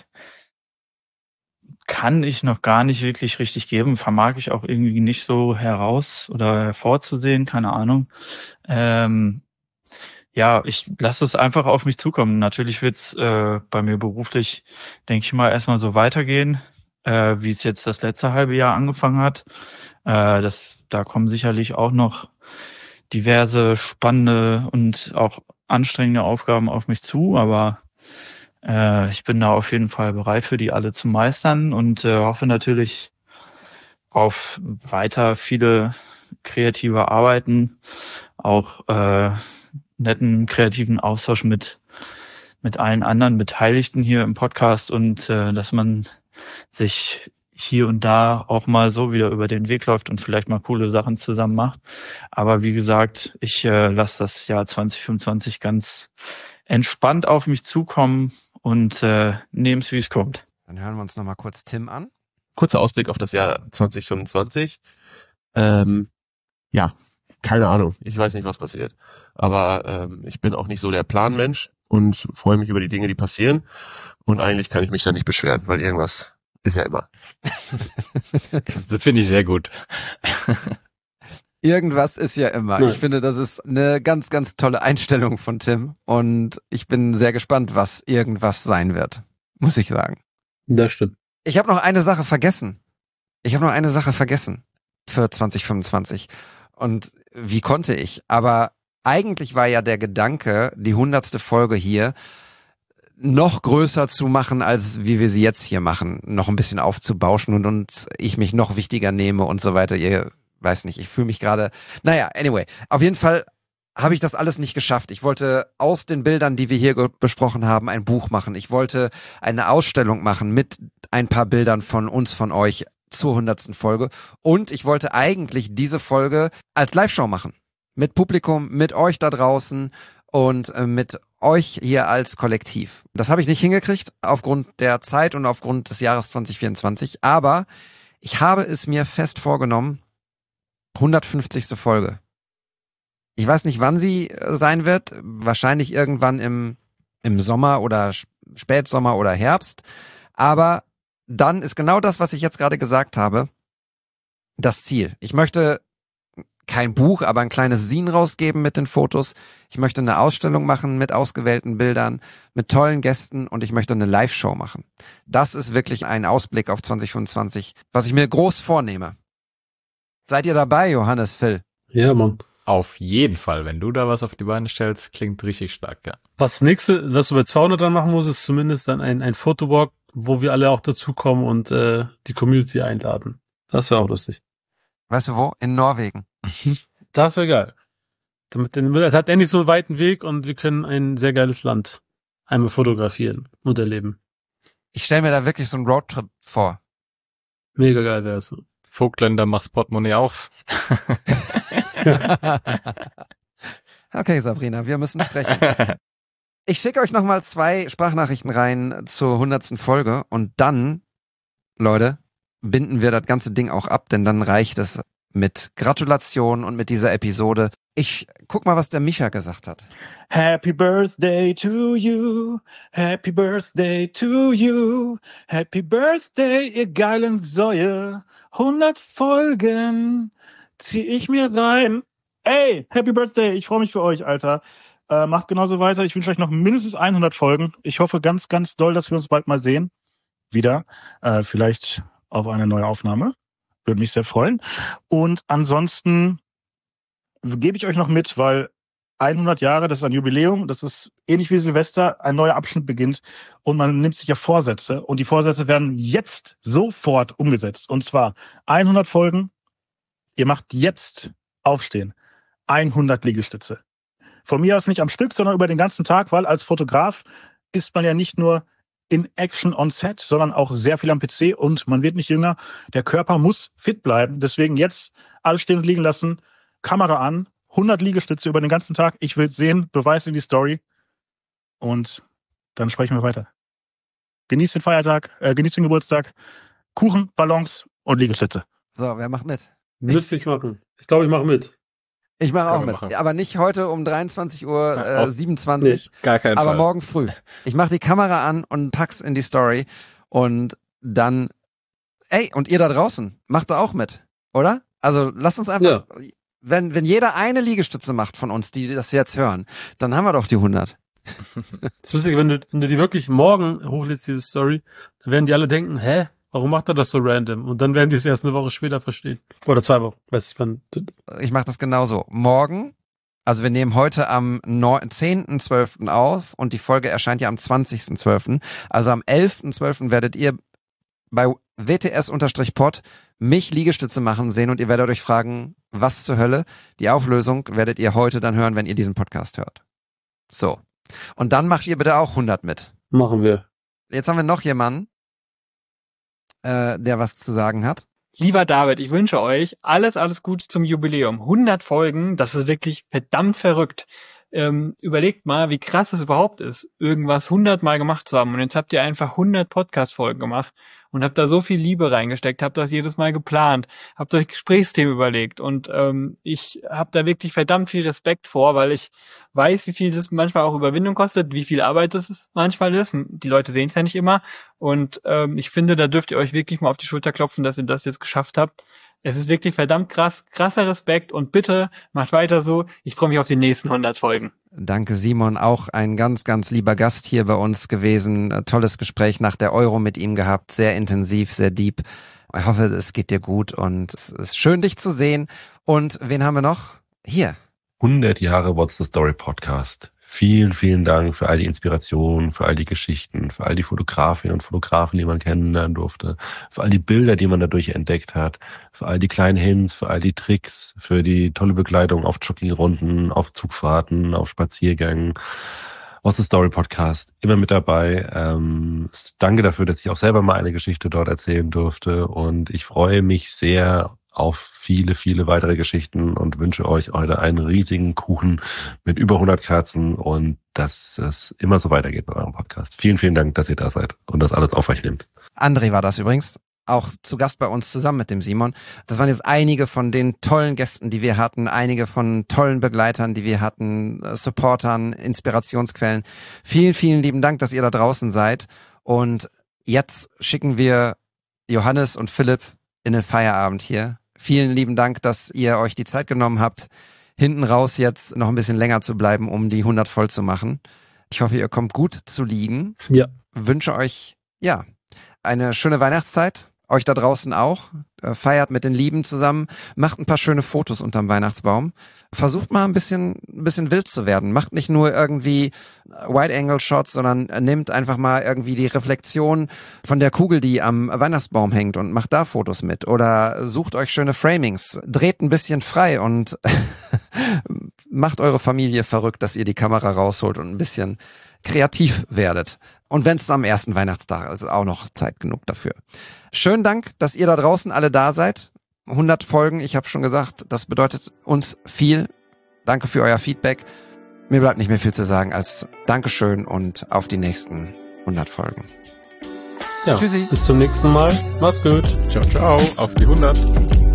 kann ich noch gar nicht wirklich richtig geben. Vermag ich auch irgendwie nicht so heraus oder hervorzusehen, keine Ahnung. Ja, ich lasse es einfach auf mich zukommen. Natürlich wird's bei mir beruflich, denke ich mal, erstmal so weitergehen, wie es jetzt das letzte halbe Jahr angefangen hat. Da kommen sicherlich auch noch diverse spannende und auch anstrengende Aufgaben auf mich zu, aber ich bin da auf jeden Fall bereit für die alle zu meistern und hoffe natürlich auf weiter viele kreative Arbeiten, auch netten kreativen Austausch mit allen anderen Beteiligten hier im Podcast und dass man sich hier und da auch mal so wieder über den Weg läuft und vielleicht mal coole Sachen zusammen macht. Aber wie gesagt, ich lasse das Jahr 2025 ganz entspannt auf mich zukommen und nehme es, wie es kommt. Dann hören wir uns nochmal kurz Tim an. Kurzer Ausblick auf das Jahr 2025. Ja, keine Ahnung. Ich weiß nicht, was passiert. Aber ich bin auch nicht so der Planmensch und freue mich über die Dinge, die passieren. Und eigentlich kann ich mich da nicht beschweren, weil irgendwas ist ja immer. Das finde ich sehr gut. Irgendwas ist ja immer. Nice. Ich finde, das ist eine ganz, ganz tolle Einstellung von Tim. Und ich bin sehr gespannt, was irgendwas sein wird. Muss ich sagen. Das stimmt. Ich habe noch eine Sache vergessen. Für 2025. Und wie konnte ich? Aber eigentlich war ja der Gedanke, die 100. Folge hier noch größer zu machen, als wie wir sie jetzt hier machen. Noch ein bisschen aufzubauschen und ich mich noch wichtiger nehme und so weiter. Ihr weiß nicht, ich fühle mich gerade... Naja, anyway. Auf jeden Fall habe ich das alles nicht geschafft. Ich wollte aus den Bildern, die wir hier besprochen haben, ein Buch machen. Ich wollte eine Ausstellung machen mit ein paar Bildern von uns, von euch zur 100. Folge. Und ich wollte eigentlich diese Folge als Live-Show machen. Mit Publikum, mit euch da draußen und mit euch hier als Kollektiv. Das habe ich nicht hingekriegt aufgrund der Zeit und aufgrund des Jahres 2024. Aber ich habe es mir fest vorgenommen, 150. Folge. Ich weiß nicht, wann sie sein wird. Wahrscheinlich irgendwann im Sommer oder Spätsommer oder Herbst. Aber dann ist genau das, was ich jetzt gerade gesagt habe, das Ziel. Ich möchte kein Buch, aber ein kleines Zine rausgeben mit den Fotos. Ich möchte eine Ausstellung machen mit ausgewählten Bildern, mit tollen Gästen und ich möchte eine Live-Show machen. Das ist wirklich ein Ausblick auf 2025, was ich mir groß vornehme. Seid ihr dabei, Johannes, Phil? Ja, Mann. Auf jeden Fall, wenn du da was auf die Beine stellst, klingt richtig stark, ja. Was du bei 200 dann machen musst, ist zumindest dann ein Fotowalk, wo wir alle auch dazukommen und die Community einladen. Das wäre auch lustig. Weißt du wo? In Norwegen. Das wäre geil. Es hat endlich so einen weiten Weg und wir können ein sehr geiles Land einmal fotografieren und erleben. Ich stelle mir da wirklich so einen Roadtrip vor. Mega geil wäre es. Vogtländer, mach's Portemonnaie auf. Okay, Sabrina, wir müssen sprechen. Ich schicke euch nochmal 2 Sprachnachrichten rein zur 100. Folge und dann, Leute, binden wir das ganze Ding auch ab, denn dann reicht es mit Gratulation und mit dieser Episode. Ich guck mal, was der Micha gesagt hat. Happy Birthday to you, Happy Birthday to you, Happy Birthday, ihr geilen Säue, 100 Folgen zieh ich mir rein. Ey, Happy Birthday, ich freue mich für euch, Alter. Macht genauso weiter, ich wünsche euch noch mindestens 100 Folgen. Ich hoffe ganz, ganz doll, dass wir uns bald mal sehen. Wieder, vielleicht auf eine neue Aufnahme. Würde mich sehr freuen. Und ansonsten gebe ich euch noch mit, weil 100 Jahre, das ist ein Jubiläum, das ist ähnlich wie Silvester, ein neuer Abschnitt beginnt und man nimmt sich ja Vorsätze und die Vorsätze werden jetzt sofort umgesetzt. Und zwar 100 Folgen, ihr macht jetzt aufstehen, 100 Liegestütze. Von mir aus nicht am Stück, sondern über den ganzen Tag, weil als Fotograf ist man ja nicht nur in Action on Set, sondern auch sehr viel am PC und man wird nicht jünger. Der Körper muss fit bleiben. Deswegen jetzt alles stehen und liegen lassen, Kamera an, 100 Liegestütze über den ganzen Tag. Ich will sehen, Beweis in die Story und dann sprechen wir weiter. Genießt den Feiertag, genießt den Geburtstag, Kuchen, Ballons und Liegestütze. So, wer macht mit? Müsste ich machen. Ich glaube, ich mache mit. Ich mache auch mit, machen. aber nicht heute um 23:27 Uhr, Nee, gar keinen aber Fall. morgen früh. Ich mache die Kamera an und pack's in die Story und dann, und ihr da draußen, macht da auch mit, oder? Also lasst uns einfach, wenn jeder eine Liegestütze macht von uns, die das jetzt hören, dann haben wir doch die 100. Das ist lustig, wenn du die wirklich morgen hochlädst, diese Story, dann werden die alle denken, hä? Warum macht er das so random? Und dann werden die es erst eine Woche später verstehen. Oder 2 Wochen. Weiß ich wann. Ich mache das genauso. Morgen, also wir nehmen heute am 10.12. auf und die Folge erscheint ja am 20.12. Also am 11.12. werdet ihr bei WTS-Pod mich Liegestütze machen sehen und ihr werdet euch fragen, was zur Hölle? Die Auflösung werdet ihr heute dann hören, wenn ihr diesen Podcast hört. So. Und dann macht ihr bitte auch 100 mit. Machen wir. Jetzt haben wir noch jemanden, der was zu sagen hat. Lieber David, ich wünsche euch alles Gute zum Jubiläum. 100 Folgen, das ist wirklich verdammt verrückt. Überlegt mal, wie krass es überhaupt ist, irgendwas 100 Mal gemacht zu haben. Und jetzt habt ihr einfach 100 Podcast-Folgen gemacht und habt da so viel Liebe reingesteckt, habt das jedes Mal geplant, habt euch Gesprächsthemen überlegt. Und ich habe da wirklich verdammt viel Respekt vor, weil ich weiß, wie viel das manchmal auch Überwindung kostet, wie viel Arbeit das manchmal ist. Die Leute sehen es ja nicht immer. Und ich finde, da dürft ihr euch wirklich mal auf die Schulter klopfen, dass ihr das jetzt geschafft habt. Es ist wirklich verdammt krasser Respekt und bitte macht weiter so. Ich freue mich auf die nächsten 100 Folgen. Danke, Simon. Auch ein ganz, ganz lieber Gast hier bei uns gewesen. Tolles Gespräch nach der Euro mit ihm gehabt. Sehr intensiv, sehr deep. Ich hoffe, es geht dir gut und es ist schön, dich zu sehen. Und wen haben wir noch? Hier. 100 Jahre What's the Story Podcast. Vielen, vielen Dank für all die Inspirationen, für all die Geschichten, für all die Fotografinnen und Fotografen, die man kennenlernen durfte, für all die Bilder, die man dadurch entdeckt hat, für all die kleinen Hints, für all die Tricks, für die tolle Begleitung auf Joggingrunden, auf Zugfahrten, auf Spaziergängen. What's the Story Podcast, immer mit dabei. Danke dafür, dass ich auch selber mal eine Geschichte dort erzählen durfte und ich freue mich sehr auf viele, viele weitere Geschichten und wünsche euch heute einen riesigen Kuchen mit über 100 Kerzen und dass es immer so weitergeht mit eurem Podcast. Vielen, vielen Dank, dass ihr da seid und das alles auf euch nehmt. André war das übrigens, auch zu Gast bei uns zusammen mit dem Simon. Das waren jetzt einige von den tollen Gästen, die wir hatten, einige von tollen Begleitern, die wir hatten, Supportern, Inspirationsquellen. Vielen, vielen lieben Dank, dass ihr da draußen seid und jetzt schicken wir Johannes und Philipp in den Feierabend hier. vielen lieben Dank, dass ihr euch die Zeit genommen habt, hinten raus jetzt noch ein bisschen länger zu bleiben, um die 100 voll zu machen. Ich hoffe, ihr kommt gut zu liegen. Ja. Wünsche euch, eine schöne Weihnachtszeit. Euch da draußen auch. Feiert mit den Lieben zusammen. Macht ein paar schöne Fotos unterm Weihnachtsbaum. Versucht mal ein bisschen wild zu werden. Macht nicht nur irgendwie Wide-Angle-Shots, sondern nehmt einfach mal irgendwie die Reflexion von der Kugel, die am Weihnachtsbaum hängt und macht da Fotos mit. Oder sucht euch schöne Framings. Dreht ein bisschen frei und macht eure Familie verrückt, dass ihr die Kamera rausholt und ein bisschen kreativ werdet. Und wenn es am ersten Weihnachtstag ist, auch noch Zeit genug dafür. Schönen Dank, dass ihr da draußen alle da seid. 100 Folgen, ich habe schon gesagt, das bedeutet uns viel. Danke für euer Feedback. Mir bleibt nicht mehr viel zu sagen als Dankeschön und auf die nächsten 100 Folgen. Ja, tschüssi. Bis zum nächsten Mal. Mach's gut. Ciao, ciao. Auf die 100.